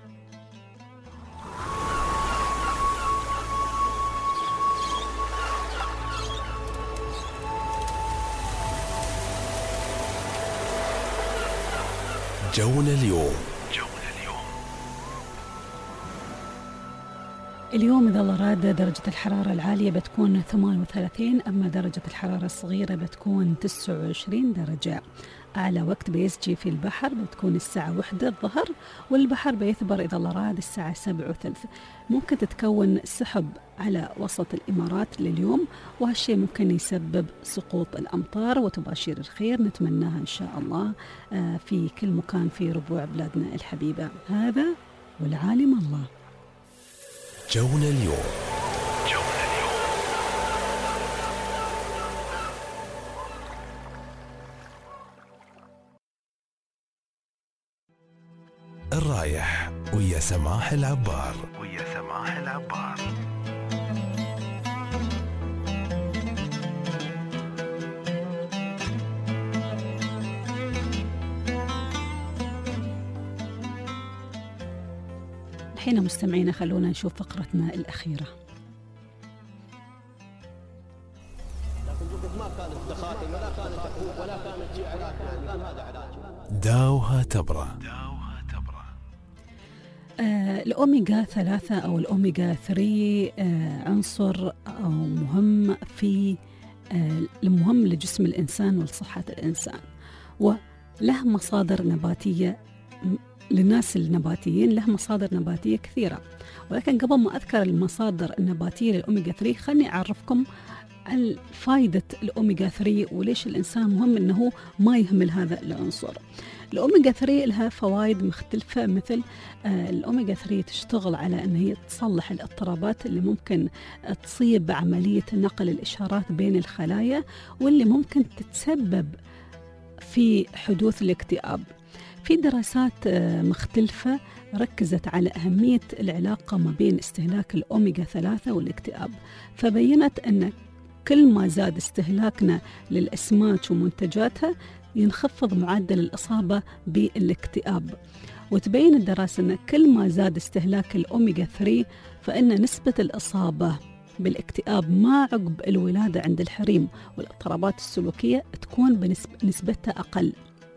A: جونا اليوم.
B: اليوم إذا الله راد درجة الحرارة العالية بتكون 38، أما درجة الحرارة الصغيرة بتكون 29 درجة. أعلى وقت بيسجي في البحر بتكون الساعة 1 الظهر، والبحر بيثبر إذا الله راد الساعة 7:30. ممكن تتكون سحب على وسط الإمارات لليوم، وهالشيء ممكن يسبب سقوط الأمطار وتباشير الخير نتمناها إن شاء الله في كل مكان في ربوع بلادنا الحبيبة. هذا والعالم الله.
A: جونا اليوم. الرايح ويا سماح العبار.
B: الحين مستمعينا خلونا نشوف فقرتنا الأخيرة.
A: داوها تبرة.
B: الأوميغا 3 أو الأوميغا 3 عنصر أو مهم في المهم لجسم الإنسان ولصحة الإنسان، وله مصادر نباتية. للناس النباتيين له مصادر نباتية كثيرة، ولكن قبل ما أذكر المصادر النباتية للأوميغا 3 خلني أعرفكم عن فائدة الأوميغا 3 وليش الإنسان مهم أنه ما يهمل هذا العنصر. الأوميغا 3 لها فوائد مختلفة، مثل الأوميغا 3 تشتغل على أن هي تصلح الاضطرابات اللي ممكن تصيب عملية نقل الإشارات بين الخلايا، واللي ممكن تتسبب في حدوث الاكتئاب. في دراسات مختلفة ركزت على أهمية العلاقة ما بين استهلاك الأوميغا 3 والاكتئاب، فبينت أن كل ما زاد استهلاكنا للأسماك ومنتجاتها ينخفض معدل الإصابة بالاكتئاب. وتبين الدراسة أن كل ما زاد استهلاك الأوميغا 3 فإن نسبة الإصابة بالاكتئاب ما عقب الولادة عند الحريم والاضطرابات السلوكية تكون بنسبتها أقل.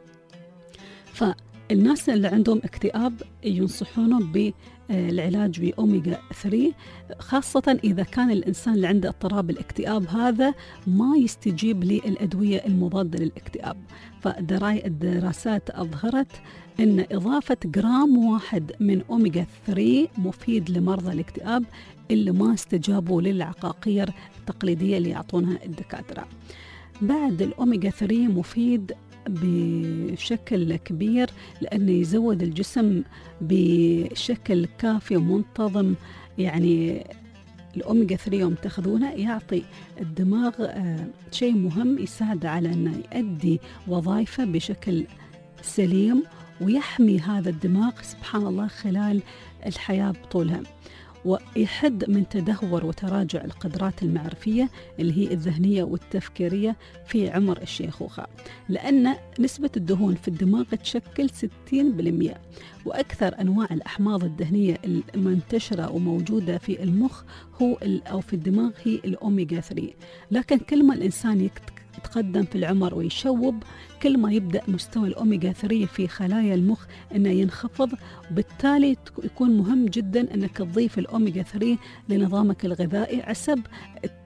B: فالناس اللي عندهم اكتئاب ينصحونه بالعلاج بأوميغا 3، خاصة إذا كان الإنسان اللي عنده اضطراب الاكتئاب هذا ما يستجيب للأدوية المضادة للاكتئاب. فالدراسات أظهرت أن إضافة جرام واحد من أوميغا 3 مفيد لمرضى الاكتئاب اللي ما استجابوا للعقاقير التقليدية اللي يعطونها الدكاترة. بعد الأوميغا 3 مفيد بشكل كبير لأنه يزود الجسم بشكل كافي ومنتظم. يعني الأوميغا 3 يوم تاخذونه يعطي الدماغ شيء مهم يساعد على أنه يؤدي وظائفه بشكل سليم، ويحمي هذا الدماغ سبحان الله خلال الحياة بطولها، ويحد من تدهور وتراجع القدرات المعرفية اللي هي الذهنية والتفكيرية في عمر الشيخوخة، لأن نسبة الدهون في الدماغ تشكل 60%، وأكثر أنواع الأحماض الدهنية المنتشرة وموجودة في المخ أو في الدماغ هي الأوميغا 3. لكن كل ما الإنسان يتقدم في العمر ويشوب كل ما يبدأ مستوى الأوميغا 3 في خلايا المخ أنه ينخفض، وبالتالي يكون مهم جدا أنك تضيف الأوميغا 3 لنظامك الغذائي حسب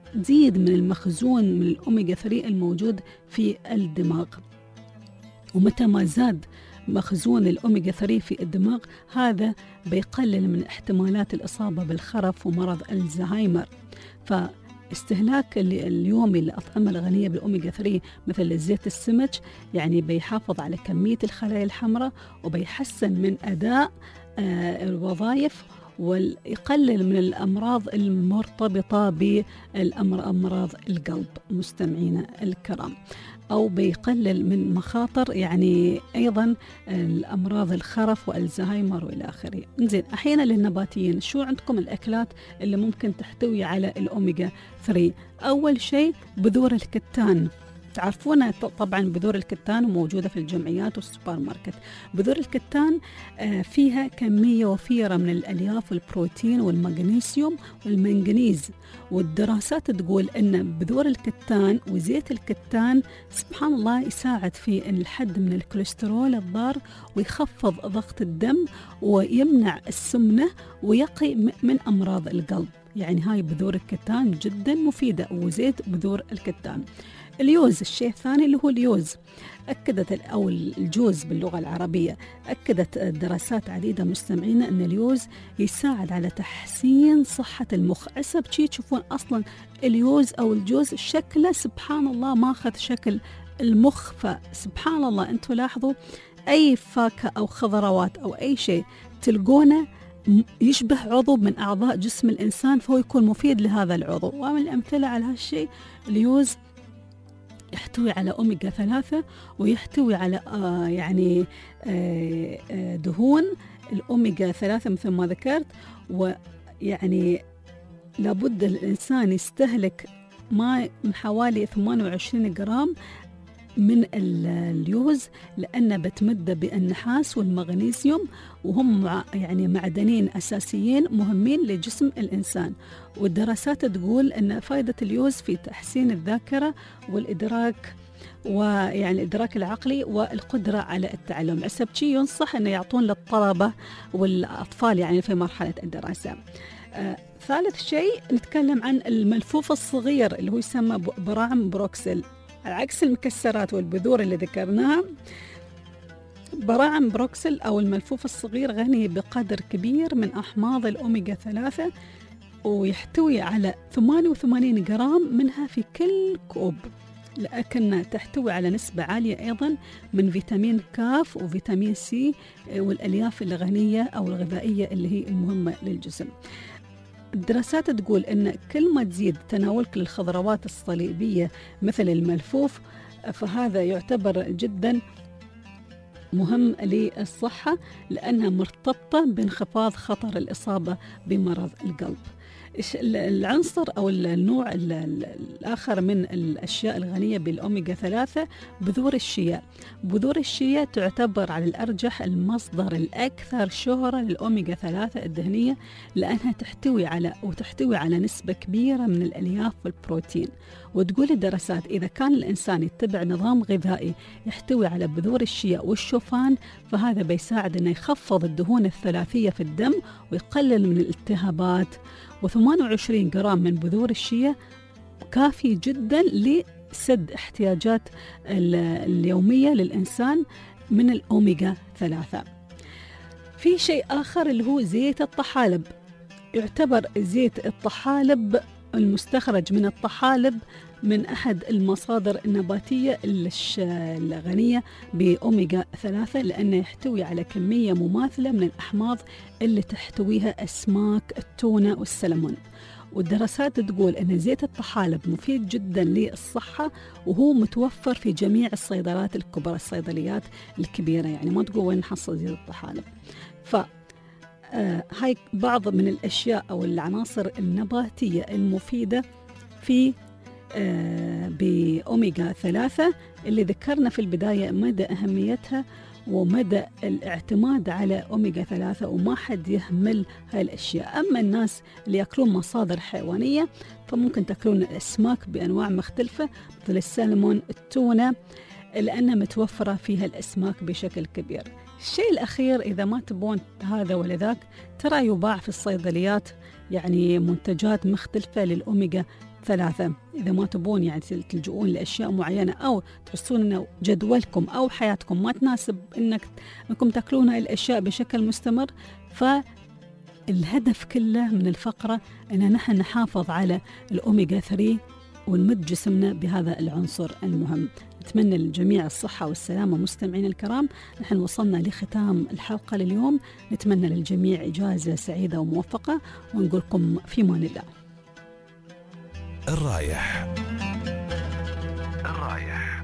B: تزيد من المخزون من الأوميجا 3 الموجود في الدماغ. ومتى ما زاد مخزون الأوميجا 3 في الدماغ هذا بيقلل من احتمالات الإصابة بالخرف ومرض الزهايمر. فاستهلاك اليومي للأطعمة الغنية بالأوميجا 3 مثل زيت السمك يعني بيحافظ على كمية الخلايا الحمراء وبيحسن من أداء الوظائف ويقلل من الأمراض المرتبطة بأمراض القلب مستمعين الكرام، أو بيقلل من مخاطر يعني أيضا الأمراض الخرف والزهايمر وإلى آخره. زين، أحيانا للنباتيين شو عندكم الأكلات اللي ممكن تحتوي على الأوميجا 3؟ أول شيء بذور الكتان، تعرفون طبعا بذور الكتان موجودة في الجمعيات والسوبر ماركت. بذور الكتان فيها كمية وفيرة من الألياف والبروتين والمغنيسيوم والمنغنيز، والدراسات تقول أن بذور الكتان وزيت الكتان سبحان الله يساعد في الحد من الكوليسترول الضار ويخفض ضغط الدم ويمنع السمنة ويقي من أمراض القلب. يعني هاي بذور الكتان جدا مفيدة، وزيت بذور الكتان. اليوز الشيء الثاني اللي هو اليوز، أو الجوز باللغة العربية، أكدت دراسات عديدة مستمعين أن اليوز يساعد على تحسين صحة المخ. عسب شي تشوفون أصلا اليوز أو الجوز شكله سبحان الله ماخذ شكل المخ. فسبحان الله أنتوا لاحظوا أي فاكهة أو خضروات أو أي شيء تلقونه يشبه عضو من أعضاء جسم الإنسان فهو يكون مفيد لهذا العضو. ومن الأمثلة على هالشيء اليوز يحتوي على أوميجا 3 ويحتوي على دهون الأوميجا 3 مثل ما ذكرت. ويعني لابد الإنسان يستهلك ما من حوالي 28 جرام من اليوز لأنه بتمده بالنحاس والمغنيسيوم، وهم يعني معدنين أساسيين مهمين لجسم الإنسان. والدراسات تقول أن فائدة اليوز في تحسين الذاكرة والإدراك ويعني الإدراك العقلي والقدرة على التعلم. عسب شي ينصح أنه يعطون للطلبة والأطفال يعني في مرحلة الدراسة. ثالث شيء نتكلم عن الملفوف الصغير اللي هو يسمى براعم بروكسل. على عكس المكسرات والبذور اللي ذكرناها، براعم بروكسل أو الملفوف الصغير غني بقدر كبير من أحماض الأوميجا 3 ويحتوي على 88 جرام منها في كل كوب، لكنها تحتوي على نسبة عالية أيضا من فيتامين كاف وفيتامين سي والألياف الغنية أو الغذائية اللي هي المهمة للجسم. الدراسات تقول أن كل ما تزيد تناولك للخضروات الصليبية مثل الملفوف فهذا يعتبر جدا مهم للصحة لأنها مرتبطة بانخفاض خطر الإصابة بمرض القلب. العنصر أو النوع الآخر من الأشياء الغنية بالأوميجا 3 بذور الشيا. بذور الشيا تعتبر على الأرجح المصدر الأكثر شهرة للأوميجا 3 الدهنية لأنها تحتوي على نسبة كبيرة من الألياف والبروتين. وتقول الدراسات إذا كان الإنسان يتبع نظام غذائي يحتوي على بذور الشيا والشوفان فهذا بيساعد أنه يخفض الدهون الثلاثية في الدم ويقلل من الالتهابات. و28 جرام من بذور الشيا كافي جدا لسد احتياجات اليومية للإنسان من الأوميجا 3. في شيء آخر اللي هو زيت الطحالب. يعتبر زيت الطحالب المستخرج من الطحالب من أحد المصادر النباتية الغنية بأوميجا 3 لأنه يحتوي على كمية مماثلة من الأحماض اللي تحتويها أسماك التونة والسلمون. والدراسات تقول أن زيت الطحالب مفيد جدا للصحة وهو متوفر في جميع الصيدلات الكبرى، الصيدليات الكبيرة، يعني ما تقول وين نحصل زيت الطحالب. هاي بعض من الأشياء أو العناصر النباتية المفيدة في بأوميجا 3 اللي ذكرنا في البداية مدى أهميتها ومدى الاعتماد على أوميجا 3 وما حد يهمل هاي الأشياء. أما الناس اللي يأكلون مصادر حيوانية فممكن تأكلون الأسماك بأنواع مختلفة مثل السلمون التونة لأنها متوفرة فيها الأسماك بشكل كبير. الشيء الأخير إذا ما تبون هذا ولا ذاك ترى يباع في الصيدليات يعني منتجات مختلفة للأوميجا 3. إذا ما تبون يعني تلجؤون لأشياء معينة أو تحسون أن جدولكم أو حياتكم ما تناسب أنكم تأكلون الأشياء بشكل مستمر، فالهدف كله من الفقرة أن نحن نحافظ على الأوميغا 3 ونمد جسمنا بهذا العنصر المهم. نتمنى للجميع الصحة والسلامة. مستمعين الكرام، نحن وصلنا لختام الحلقة لليوم، نتمنى للجميع إجازة سعيدة وموفقة، ونقولكم في أمان الله.
A: الرايح.
X: الرايح.